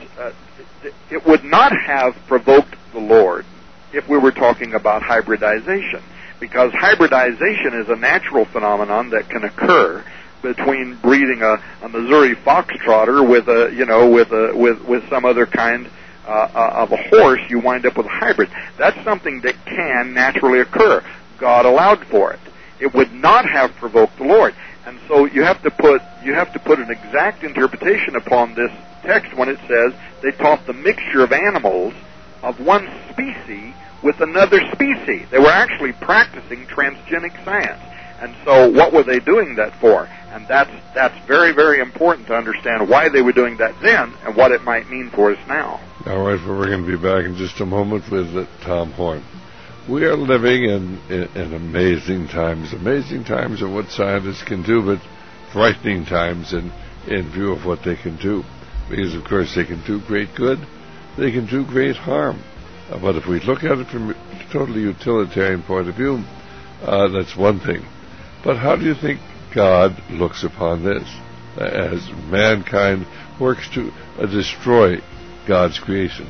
it would not have provoked the Lord if we were talking about hybridization, because hybridization is a natural phenomenon that can occur between breeding a Missouri foxtrotter with some other kind of a horse. You wind up with a hybrid. That's something that can naturally occur. God allowed for it. It would not have provoked the Lord. And so you have to put an exact interpretation upon this text when it says they taught the mixture of animals of one species with another species. They were actually practicing transgenic science. And so what were they doing that for? And that's very, very important to understand why they were doing that then and what it might mean for us now. All right, well, we're going to be back in just a moment with Tom Horn. We are living in amazing times of what scientists can do, but frightening times in view of what they can do. Because, of course, they can do great good, they can do great harm. But if we look at it from a totally utilitarian point of view, that's one thing. But how do you think God looks upon this as mankind works to destroy God's creation?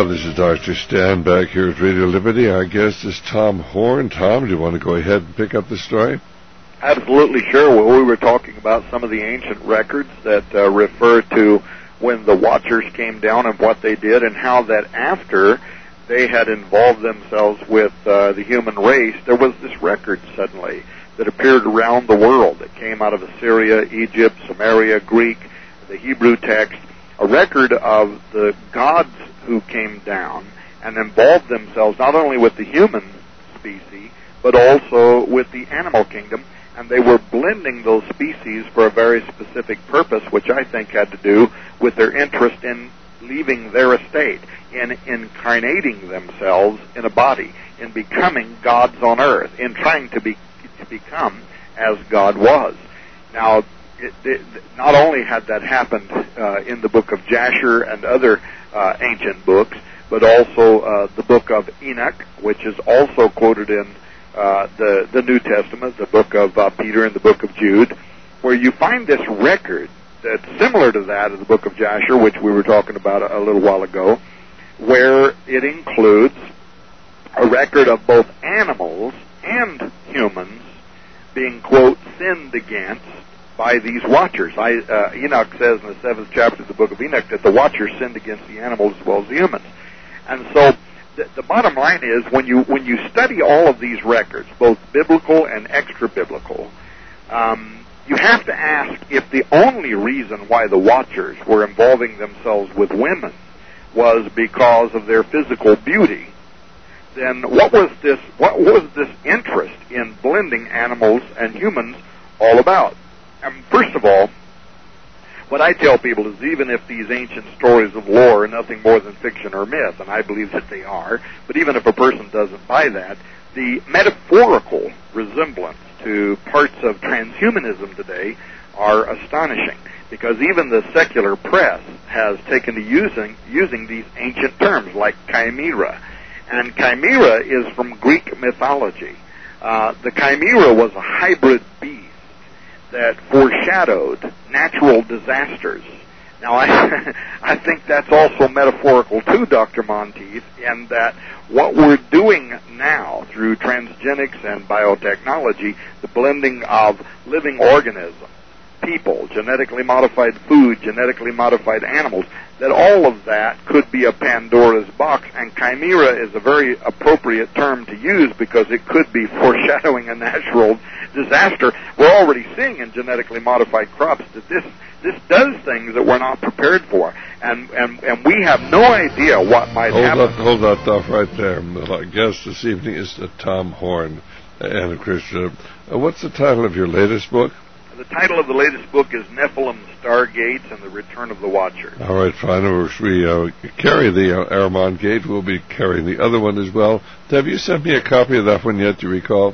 this is Dr. Stan back here at Radio Liberty. Our guest is Tom Horn. Tom, do you want to go ahead and pick up the story? Absolutely, sure. Well, we were talking about some of the ancient records that refer to when the Watchers came down and what they did, and how that after they had involved themselves with the human race, there was this record suddenly that appeared around the world that came out of Assyria, Egypt, Samaria, Greek, the Hebrew text, a record of the gods who came down and involved themselves not only with the human species, but also with the animal kingdom, and they were blending those species for a very specific purpose, which I think had to do with their interest in leaving their estate, in incarnating themselves in a body, in becoming gods on earth, in trying to become as God was. Now, not only had that happened in the book of Jasher and other ancient books, but also the book of Enoch, which is also quoted in the New Testament, the book of Peter and the book of Jude, where you find this record that's similar to that of the book of Jasher, which we were talking about a little while ago, where it includes a record of both animals and humans being, quote, sinned against by these Watchers. Enoch says in the 7th chapter of the book of Enoch that the Watchers sinned against the animals as well as the humans. And so the bottom line is, when you study all of these records, both biblical and extra-biblical, you have to ask if the only reason why the Watchers were involving themselves with women was because of their physical beauty, then what was this interest in blending animals and humans all about? First of all, what I tell people is, even if these ancient stories of lore are nothing more than fiction or myth, and I believe that they are, but even if a person doesn't buy that, the metaphorical resemblance to parts of transhumanism today are astonishing, because even the secular press has taken to using these ancient terms like chimera. And chimera is from Greek mythology. The chimera was a hybrid beast that foreshadowed natural disasters. Now, I think that's also metaphorical too, Dr. Monteith, in that what we're doing now through transgenics and biotechnology, the blending of living organisms, people, genetically modified food, genetically modified animals, that all of that could be a Pandora's box, and chimera is a very appropriate term to use because it could be foreshadowing a natural disaster. We're already seeing in genetically modified crops that this does things that we're not prepared for, and we have no idea what might happen. Hold that thought right there. My guest this evening is Tom Horn. And Krishna, what's the title of your latest book? The title of the latest book is Nephilim, Stargates, and the Return of the Watcher. All right, fine. We carry the Ahriman Gate. We'll be carrying the other one as well. Have you sent me a copy of that one yet, do you recall?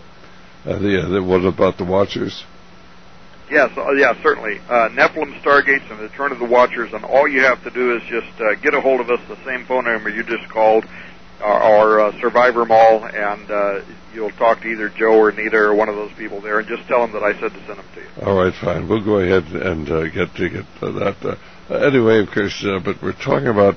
The one about the Watchers? Yes, certainly. Nephilim, Stargates, and the Return of the Watchers, and all you have to do is just get a hold of us, the same phone number you just called, or Survivor Mall, and you'll talk to either Joe or Nita or one of those people there, and just tell them that I said to send them to you. All right, fine. We'll go ahead and get that. Anyway, of course, but we're talking about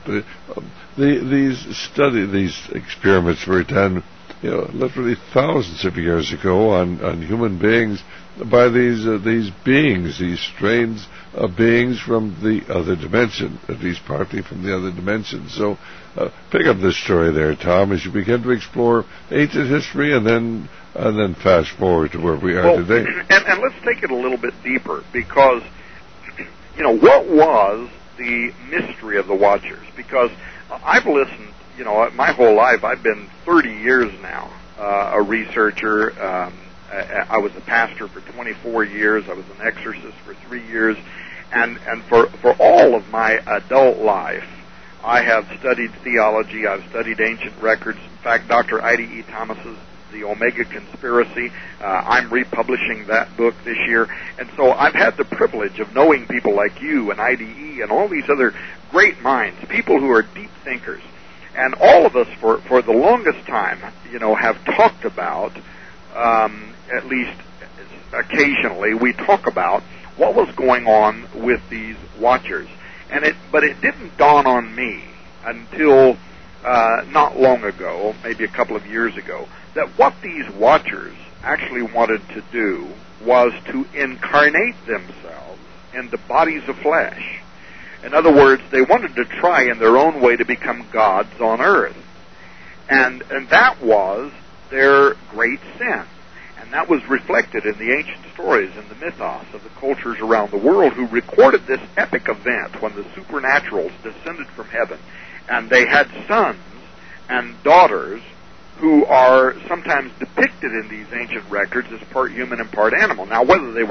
these experiments were done, literally thousands of years ago on human beings by these beings, these strains of beings from the other dimension, at least partly from the other dimension. So pick up this story there, Tom, as you begin to explore ancient history and then fast forward to where we are today. And let's take it a little bit deeper, because, what was the mystery of the Watchers? Because I've listened, my whole life. I've been 30 years now a researcher. I was a pastor for 24 years. I was an exorcist for 3 years. And for all of my adult life, I have studied theology. I've studied ancient records. In fact, Dr. Ida E. Thomas's The Omega Conspiracy, I'm republishing that book this year. And so I've had the privilege of knowing people like you and IDE and all these other great minds, people who are deep thinkers. And all of us, for the longest time, have talked about, at least occasionally, we talk about what was going on with these Watchers. But it didn't dawn on me until not long ago, maybe a couple of years ago, that what these watchers actually wanted to do was to incarnate themselves into bodies of flesh. In other words, they wanted to try in their own way to become gods on earth. And that was their great sin. And that was reflected in the ancient stories and the mythos of the cultures around the world who recorded this epic event when the supernaturals descended from heaven. And they had sons and daughters who are sometimes depicted in these ancient records as part human and part animal. Now, whether they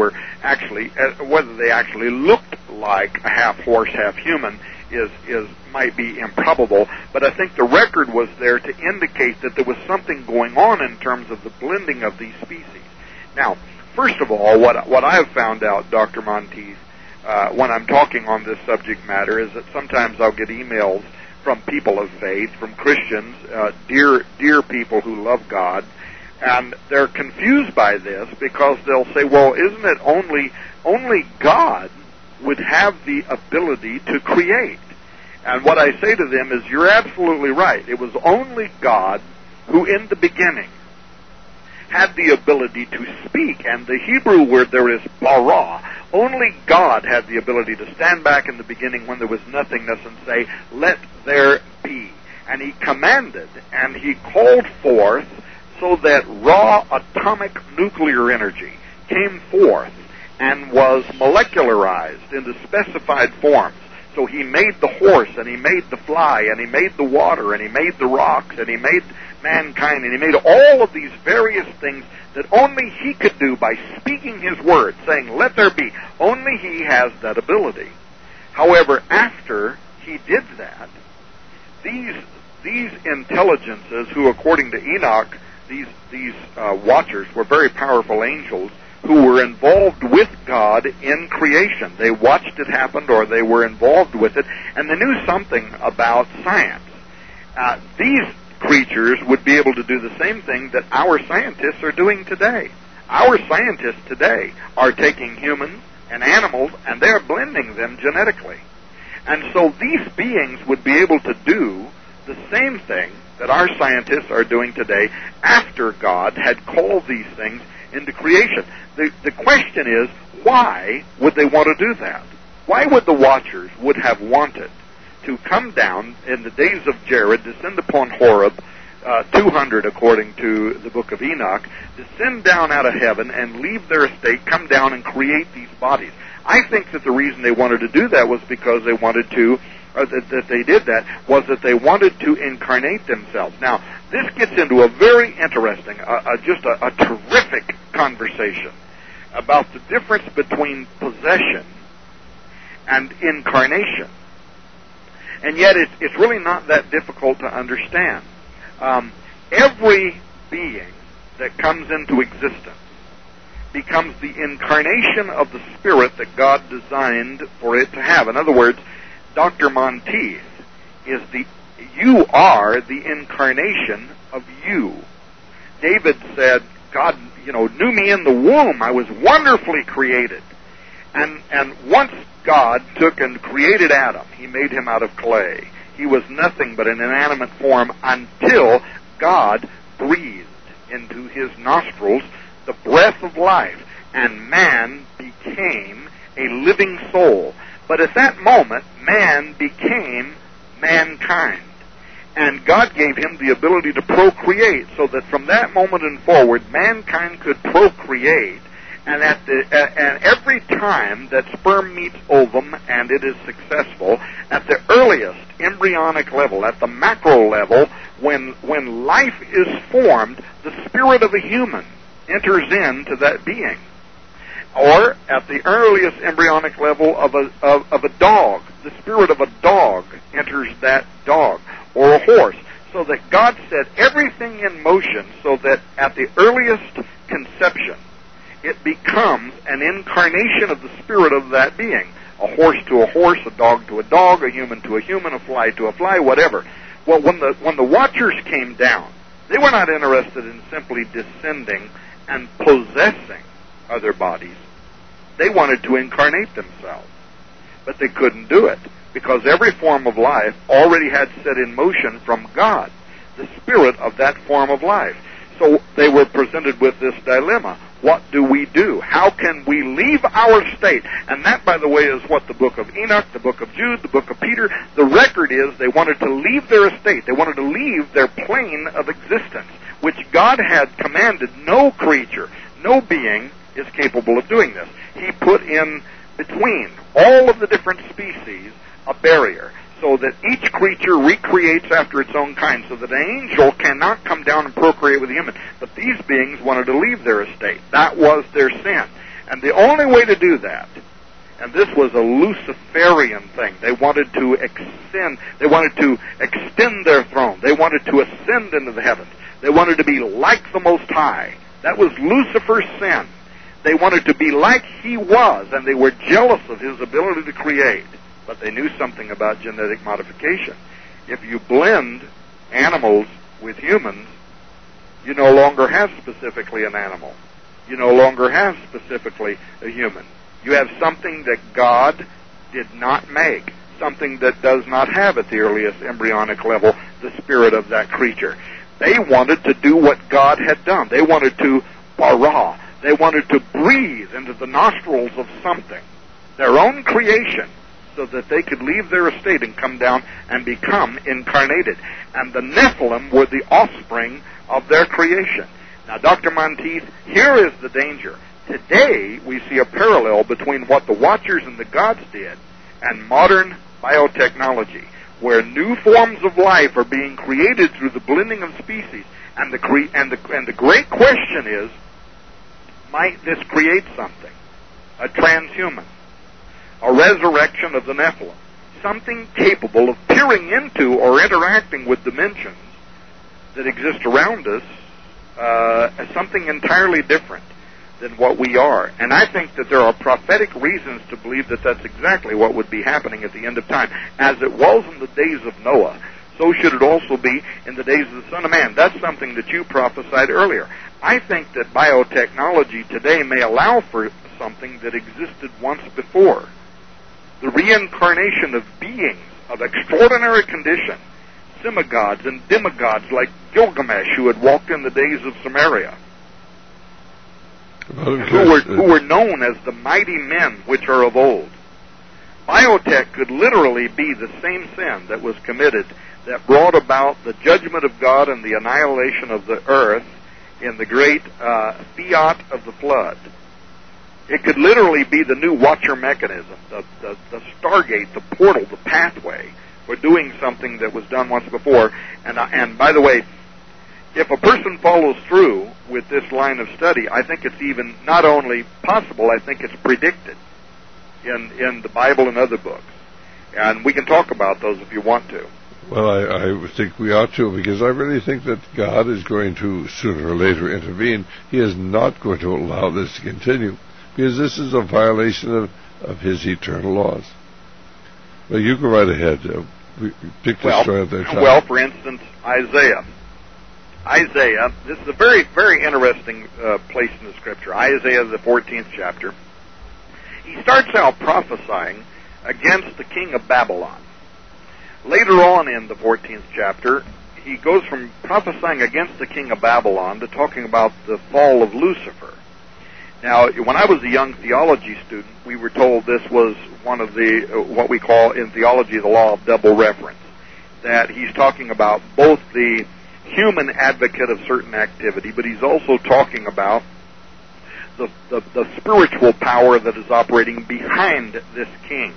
actually looked like a half horse, half human might be improbable, but I think the record was there to indicate that there was something going on in terms of the blending of these species. Now, first of all, what I have found out, Dr. Monteith, when I'm talking on this subject matter, is that sometimes I'll get emails from people of faith, from Christians, dear people who love God, and they're confused by this because they'll say, well, isn't it only God would have the ability to create? And what I say to them is, you're absolutely right. It was only God who in the beginning had the ability to speak, and the Hebrew word there is bara. Only God had the ability to stand back in the beginning when there was nothingness and say, let there be. And he commanded, and he called forth so that raw atomic nuclear energy came forth and was molecularized into specified forms. So he made the horse, and he made the fly, and he made the water, and he made the rocks, and he made mankind, and he made all of these various things that only he could do by speaking his word, saying, let there be. Only he has that ability. However, after he did that, these intelligences, who according to Enoch, these watchers were very powerful angels, who were involved with God in creation. They watched it happen, or they were involved with it, and they knew something about science. These creatures would be able to do the same thing that our scientists are doing today. Our scientists today are taking humans and animals, and they're blending them genetically. And so these beings would be able to do the same thing that our scientists are doing today after God had called these things into creation. The question is, why would they want to do that? Why would the watchers would have wanted to come down in the days of Jared, descend upon Horeb, 200 according to the book of Enoch, descend down out of heaven and leave their estate, come down and create these bodies? I think that the reason they wanted to do that was because they wanted to, or that they did that, was that they wanted to incarnate themselves. Now, this gets into a very interesting, just a terrific conversation about the difference between possession and incarnation. And yet it's really not that difficult to understand. Every being that comes into existence becomes the incarnation of the spirit that God designed for it to have. In other words, Dr. Monteith you are the incarnation of you. David said, God, knew me in the womb. I was wonderfully created. And once God took and created Adam, he made him out of clay. He was nothing but an inanimate form until God breathed into his nostrils the breath of life, and man became a living soul. But at that moment, man became mankind. And God gave him the ability to procreate, so that from that moment and forward, mankind could procreate. And every time that sperm meets ovum and it is successful, at the earliest embryonic level, at the macro level, when life is formed, the spirit of a human enters into that being. Or at the earliest embryonic level of a dog, the spirit of a dog enters that dog, or a horse. So that God set everything in motion so that at the earliest conception, it becomes an incarnation of the spirit of that being. A horse to a horse, a dog to a dog, a human to a human, a fly to a fly, whatever. Well, when the watchers came down, they were not interested in simply descending and possessing other bodies. They wanted to incarnate themselves, but they couldn't do it. because every form of life already had set in motion from God, the spirit of that form of life. So they were presented with this dilemma. What do we do? How can we leave our state? And that, by the way, is what the book of Enoch, the book of Jude, the book of Peter, the record is they wanted to leave their estate. They wanted to leave their plane of existence, which God had commanded no creature, no being is capable of doing this. He put in between all of the different species a barrier, so that each creature recreates after its own kind, so that an angel cannot come down and procreate with a human. But these beings wanted to leave their estate. That was their sin. And the only way to do that, and this was a Luciferian thing, they wanted to extend their throne. They wanted to ascend into the heavens. They wanted to be like the Most High. That was Lucifer's sin. They wanted to be like he was, and they were jealous of his ability to create. But they knew something about genetic modification. If you blend animals with humans, you no longer have specifically an animal. You no longer have specifically a human. You have something that God did not make, something that does not have at the earliest embryonic level the spirit of that creature. They wanted to do what God had done. They wanted to bara. They wanted to breathe into the nostrils of something, their own creation, so that they could leave their estate and come down and become incarnated. And the Nephilim were the offspring of their creation. Now, Dr. Monteith, here is the danger. Today, we see a parallel between what the Watchers and the Gods did and modern biotechnology, where new forms of life are being created through the blending of species. And the great question is, might this create something? A transhuman, a resurrection of the Nephilim, something capable of peering into or interacting with dimensions that exist around us as something entirely different than what we are. And I think that there are prophetic reasons to believe that that's exactly what would be happening at the end of time. As it was in the days of Noah, so should it also be in the days of the Son of Man. That's something that you prophesied earlier. I think that biotechnology today may allow for something that existed once before. The reincarnation of beings of extraordinary condition, semigods and demigods like Gilgamesh, who had walked in the days of Samaria, who were known as the mighty men which are of old. Biotech could literally be the same sin that was committed that brought about the judgment of God and the annihilation of the earth in the great fiat of the flood. It could literally be the new Watcher mechanism, the Stargate, the portal, the pathway for doing something that was done once before. And by the way, if a person follows through with this line of study, I think it's even not only possible, I think it's predicted in the Bible and other books. And we can talk about those if you want to. Well, I think we ought to, because I really think that God is going to sooner or later intervene. He is not going to allow this to continue, because this is a violation of His eternal laws. Well, you go right ahead. Pick the story at that time. Well, for instance, Isaiah. This is a very, very interesting place in the Scripture. Isaiah, the 14th chapter. He starts out prophesying against the king of Babylon. Later on in the 14th chapter, he goes from prophesying against the king of Babylon to talking about the fall of Lucifer. Now, when I was a young theology student, we were told this was one of the, what we call in theology, the law of double reference. That he's talking about both the human advocate of certain activity, but he's also talking about the spiritual power that is operating behind this king.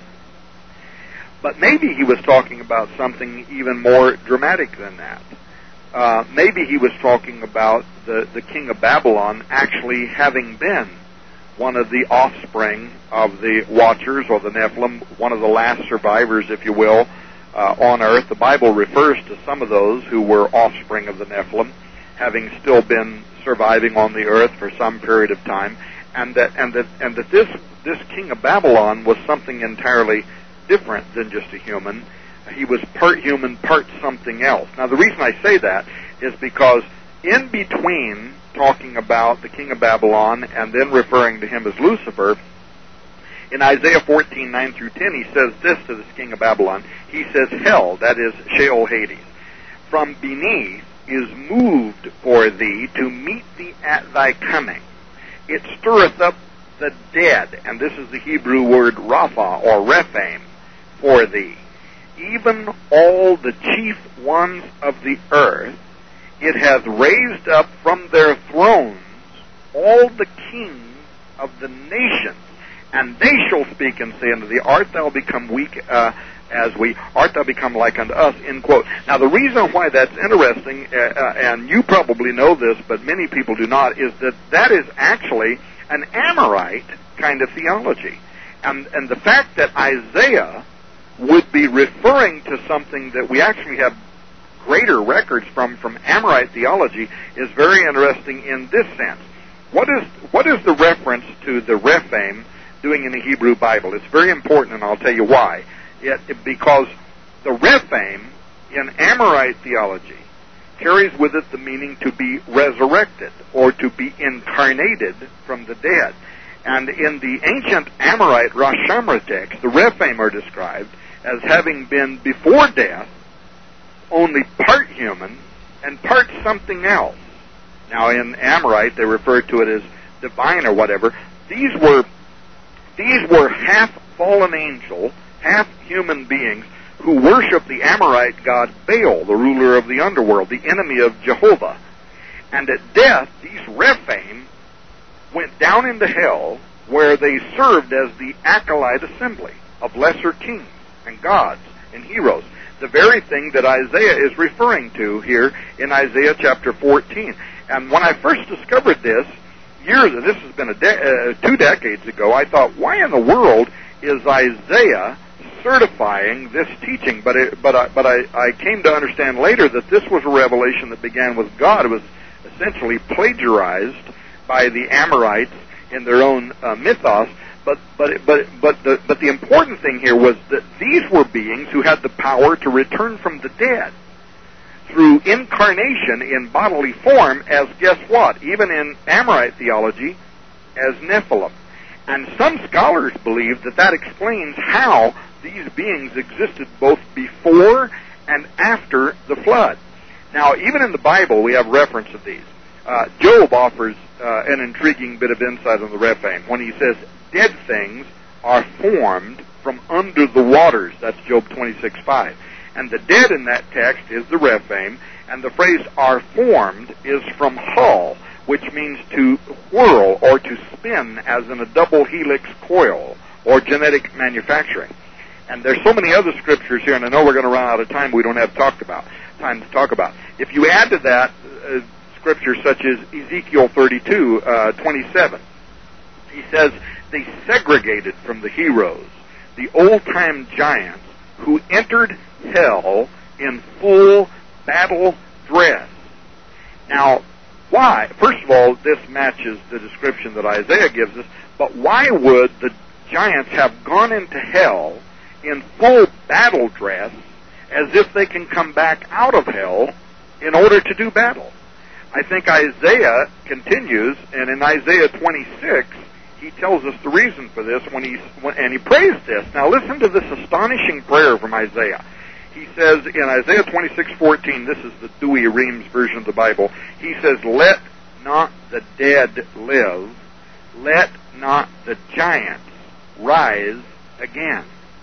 But maybe he was talking about something even more dramatic than that. Maybe he was talking about the king of Babylon actually having been one of the offspring of the Watchers, or the Nephilim, one of the last survivors, if you will, on earth. The Bible refers to some of those who were offspring of the Nephilim having still been surviving on the earth for some period of time, and that this king of Babylon was something entirely different than just a human. He was part human, part something else. Now, the reason I say that is because in between talking about the king of Babylon and then referring to him as Lucifer, In Isaiah 14:9 through 10, he says this to this king of Babylon. He says, hell, that is Sheol, Hades, from beneath is moved for thee to meet thee at thy coming. It stirreth up the dead, and this is the Hebrew word Rapha, or Rephaim, for thee. Even all the chief ones of the earth, it hath raised up from their thrones all the kings of the nations, and they shall speak and say unto thee, art thou become weak as we, art thou become like unto us, end quote. Now the reason why that's interesting, and you probably know this, but many people do not, is that that is actually an Amorite kind of theology. And the fact that Isaiah would be referring to something that we actually have greater records from Amorite theology is very interesting in this sense. What is the reference to the Rephaim doing in the Hebrew Bible? It's very important, and I'll tell you why. Because the Rephaim in Amorite theology carries with it the meaning to be resurrected or to be incarnated from the dead. And in the ancient Amorite Rosh Hashanah text, the Rephaim are described as having been before death only part human and part something else. Now in Amorite they refer to it as divine or whatever. These were half fallen angel, half human beings who worship the Amorite god Baal, the ruler of the underworld, the enemy of Jehovah. And at death, these Rephaim went down into hell, where they served as the acolyte assembly of lesser kings and gods and heroes. The very thing that Isaiah is referring to here in Isaiah chapter 14. And when I first discovered this, this has been 2 decades ago, I thought, why in the world is Isaiah certifying this teaching? But I came to understand later that this was a revelation that began with God. It was essentially plagiarized by the Amorites in their own mythos. But the important thing here was that these were beings who had the power to return from the dead through incarnation in bodily form as, guess what, even in Amorite theology, as Nephilim. And some scholars believe that explains how these beings existed both before and after the flood. Now, even in the Bible, we have reference of these. Job offers an intriguing bit of insight on the Rephaim when he says, dead things are formed from under the waters. That's Job 26:5. And the dead in that text is the Rephaim, and the phrase are formed is from hull, which means to whirl or to spin as in a double helix coil, or genetic manufacturing. And there's so many other scriptures here, and I know we're going to run out of time we don't have time to talk about. If you add to that scriptures such as Ezekiel 32:27, he says, they segregated from the heroes, the old-time giants who entered hell in full battle dress. Now, why? First of all, this matches the description that Isaiah gives us, but why would the giants have gone into hell in full battle dress as if they can come back out of hell in order to do battle? I think Isaiah continues, and in Isaiah 26, he tells us the reason for this and he prays this. Now listen to this astonishing prayer from Isaiah. He says in Isaiah 26:14, this is the Douay-Rheims version of the Bible, he says, let not the dead live, let not the giants rise again.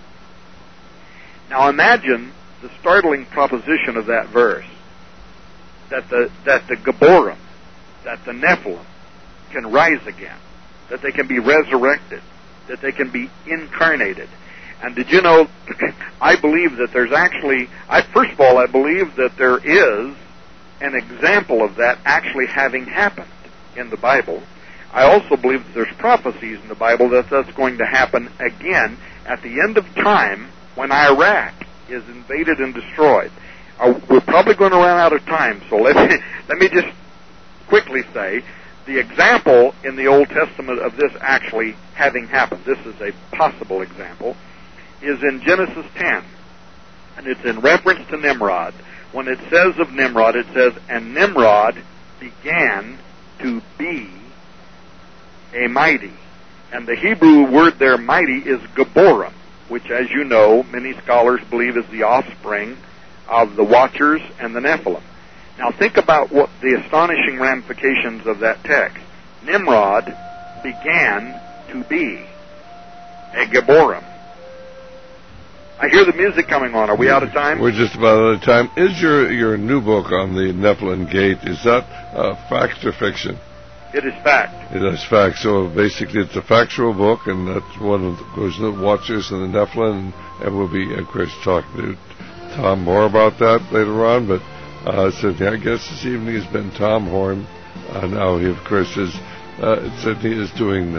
Now imagine the startling proposition of that verse, that the Geborim, that the Nephilim can rise again, that they can be resurrected, that they can be incarnated. And did you know, I believe that there's actually, first of all, I believe that there is an example of that actually having happened in the Bible. I also believe that there's prophecies in the Bible that that's going to happen again at the end of time when Iraq is invaded and destroyed. We're probably going to run out of time, so let me just quickly say, the example in the Old Testament of this actually having happened, this is a possible example, is in Genesis 10. And it's in reference to Nimrod. When it says of Nimrod, it says, and Nimrod began to be a mighty And the Hebrew word there, mighty, is Geborim, which, as you know, many scholars believe is the offspring of the Watchers and the Nephilim. Now think about what the astonishing ramifications of that text. Nimrod began to be a Geborim. I hear the music coming on. Are we out of time? We're just about out of time. Is your new book on the Nephilim Gate, is that fact or fiction? It is fact. It is fact. So basically it's a factual book, and that's one of the Watchers and the Nephilim, and we'll be, of course, talking to Tom more about that later on. But so I guess this evening has been Tom Horn. Now he, of course, is certainly is doing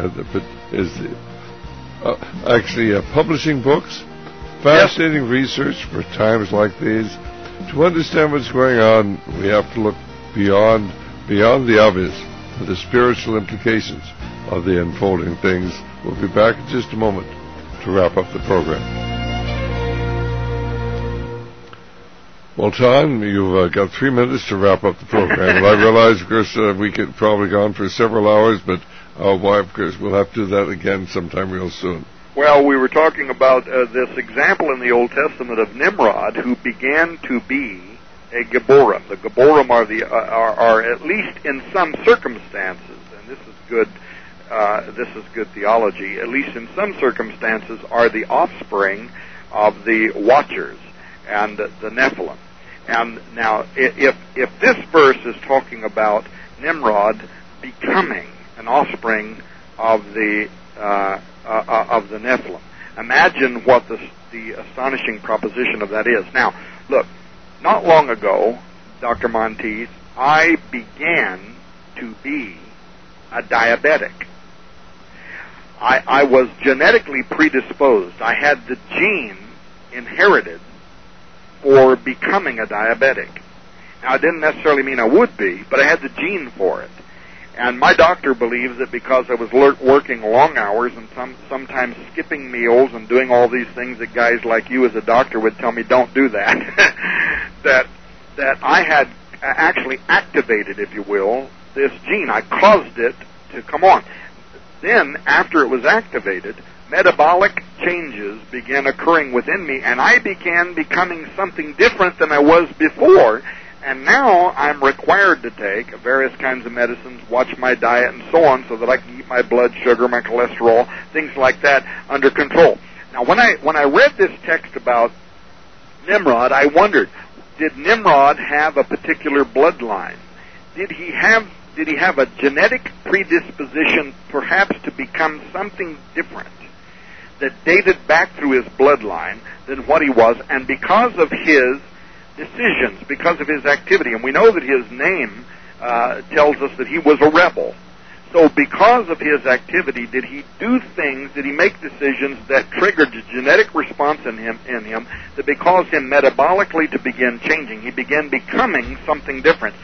actually publishing books. Fascinating research for times like these. To understand what's going on, we have to look beyond the obvious, the spiritual implications of the unfolding things. We'll be back in just a moment to wrap up the program. Well, Tom, you've got 3 minutes to wrap up the program. And I realize, of course, we could probably go on for several hours, but of course, we'll have to do that again sometime real soon. Well, we were talking about this example in the Old Testament of Nimrod, who began to be a Geborim. The Geborim are at least in some circumstances, and this is good theology, at least in some circumstances, are the offspring of the Watchers and the Nephilim. And now, if this verse is talking about Nimrod becoming an offspring of the Nephilim, imagine what the astonishing proposition of that is. Now, look, not long ago, Dr. Monteith, I began to be a diabetic. I was genetically predisposed. I had the gene inherited for becoming a diabetic. Now, it didn't necessarily mean I would be, but I had the gene for it. And my doctor believes that because I was working long hours and sometimes skipping meals and doing all these things that guys like you as a doctor would tell me don't do that, that I had actually activated, if you will, this gene. I caused it to come on. Then, after it was activated, metabolic changes began occurring within me, and I began becoming something different than I was before. And now I'm required to take various kinds of medicines, watch my diet, and so on, so that I can keep my blood sugar, my cholesterol, things like that under control. Now, when I read this text about Nimrod, I wondered, did Nimrod have a particular bloodline? Did he have a genetic predisposition, perhaps, to become something different that dated back through his bloodline than what he was, and because of his decisions, because of his activity, and we know that his name tells us that he was a rebel. So because of his activity, did he do things, did he make decisions that triggered a genetic response in him that caused him metabolically to begin changing? He began becoming something different.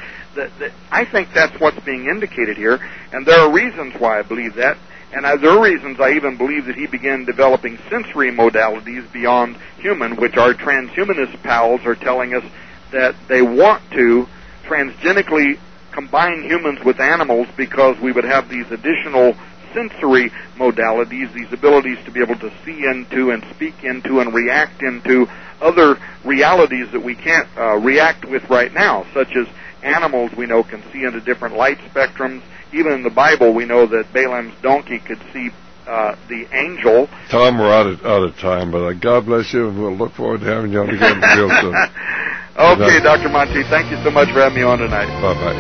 I think that's what's being indicated here, and there are reasons why I believe that. And there are reasons I even believe that he began developing sensory modalities beyond human, which our transhumanist pals are telling us that they want to transgenically combine humans with animals because we would have these additional sensory modalities, these abilities to be able to see into and speak into and react into other realities that we can't react with right now, such as animals we know can see into different light spectrums. Even in the Bible, we know that Balaam's donkey could see the angel. Tom, we're out of time, but God bless you, and we'll look forward to having you on again real soon. Okay, Dr. Monteith, thank you so much for having me on tonight. Bye-bye.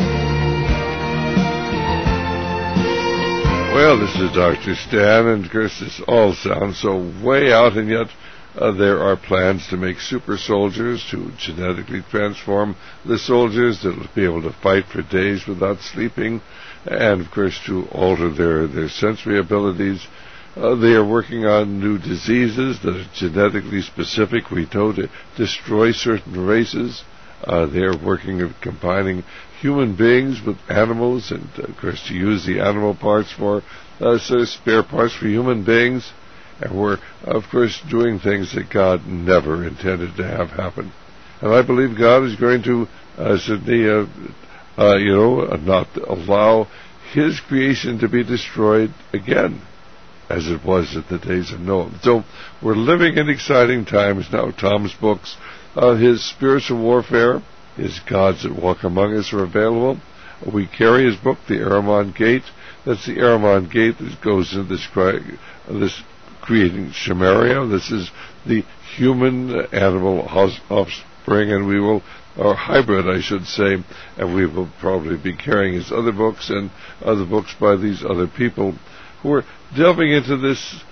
Well, this is Dr. Stan, and of course this all sounds so way out, and yet there are plans to make super soldiers, to genetically transform the soldiers that will be able to fight for days without sleeping, and of course to alter their sensory abilities. They are working on new diseases that are genetically specific, we know, to destroy certain races. They are working on combining human beings with animals, and of course to use the animal parts for spare parts for human beings. And we're, of course, doing things that God never intended to have happen. And I believe God is going to certainly, not allow His creation to be destroyed again. as it was in the days of Noah. So we're living in exciting times now. Tom's books, his Spiritual Warfare, his Gods That Walk Among Us are available. We carry his book, The Ahriman Gate. That's the Ahriman Gate that goes into this creating Shamaria. This is the human-animal offspring, and we will, or hybrid, I should say, and we will probably be carrying his other books and other books by these other people who are delving into this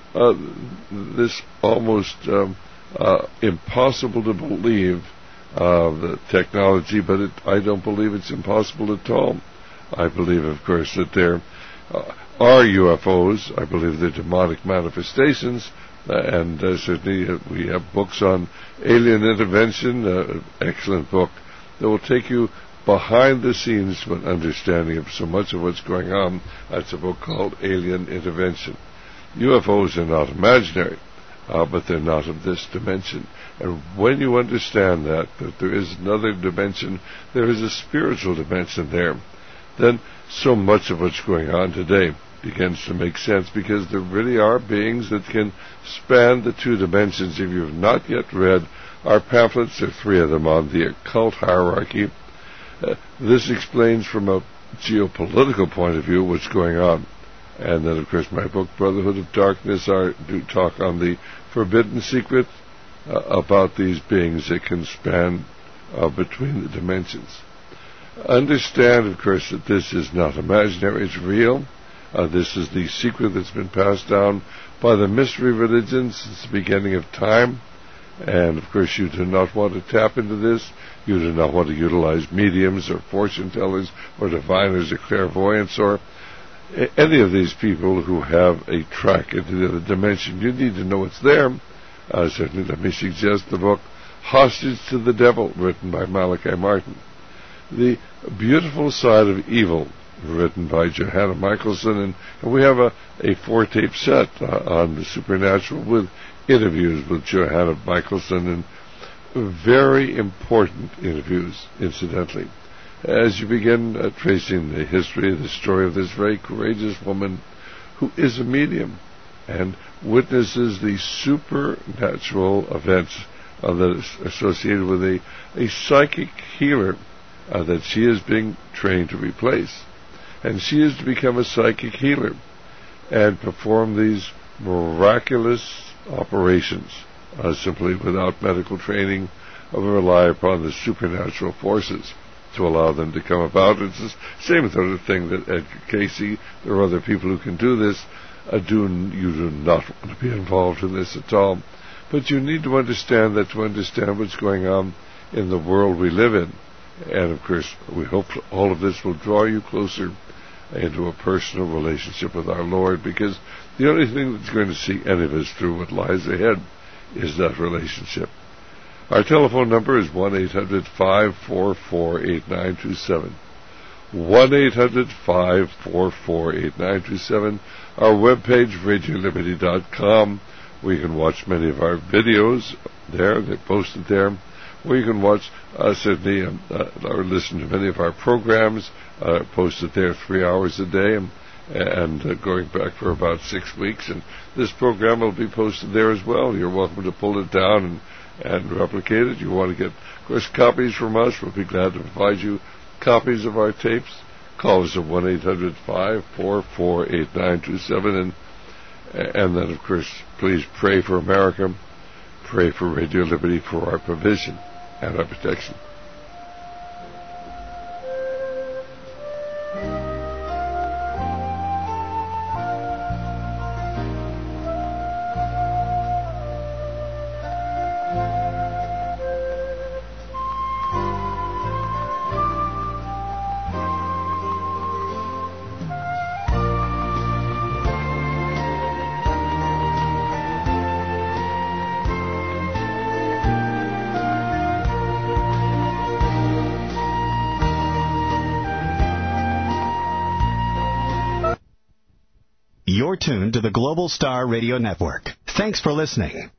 almost impossible to believe the technology, but I don't believe it's impossible at all. I believe, of course, that there are UFOs. I believe they're demonic manifestations, and certainly we have books on alien intervention, excellent book that will take you behind the scenes to an understanding of so much of what's going on. That's a book called Alien Intervention. UFOs are not imaginary, but they're not of this dimension. And when you understand that there is another dimension, there is a spiritual dimension there, then so much of what's going on today begins to make sense, because there really are beings that can span the two dimensions. If you've not yet read our pamphlets, there are 3 of them on the occult hierarchy. This explains from a geopolitical point of view what's going on. And then, of course, my book, Brotherhood of Darkness, do talk on the forbidden secret about these beings that can span between the dimensions. Understand, of course, that this is not imaginary, it's real. This is the secret that's been passed down by the mystery religions since the beginning of time. And, of course, you do not want to tap into this. You do not want to utilize mediums or fortune tellers or diviners or clairvoyants or any of these people who have a track into the other dimension. You need to know it's there. Certainly, let me suggest the book Hostage to the Devil, written by Malachi Martin. The Beautiful Side of Evil, written by Johanna Michelson, and we have a 4-tape set on the supernatural with interviews with Johanna Michelson, and very important interviews, incidentally, as you begin tracing the history, the story of this very courageous woman who is a medium and witnesses the supernatural events that is associated with a psychic healer that she is being trained to replace. And she is to become a psychic healer and perform these miraculous operations simply without medical training, or rely upon the supernatural forces to allow them to come about. It's the same sort of thing that Edgar Casey, there are other people who can do this. You do not want to be involved in this at all. But you need to understand that to understand what's going on in the world we live in. And, of course, we hope all of this will draw you closer into a personal relationship with our Lord, because the only thing that's going to see any of us through what lies ahead is that relationship. Our telephone number is 1-800-544-8927. 1-800-544-8927. Our webpage, RadioLiberty.com, where you can watch many of our videos there. They're posted there. Where you can watch, certainly, or listen to many of our programs, posted there 3 hours a day, and going back for about 6 weeks. And this program will be posted there as well. You're welcome to pull it down and replicate it. You want to get, of course, copies from us. We'll be glad to provide you copies of our tapes. Call us at 1-800-544-8927. And then, of course, please pray for America. Pray for Radio Liberty for our provision and our protection. You're tuned to the Global Star Radio Network. Thanks for listening.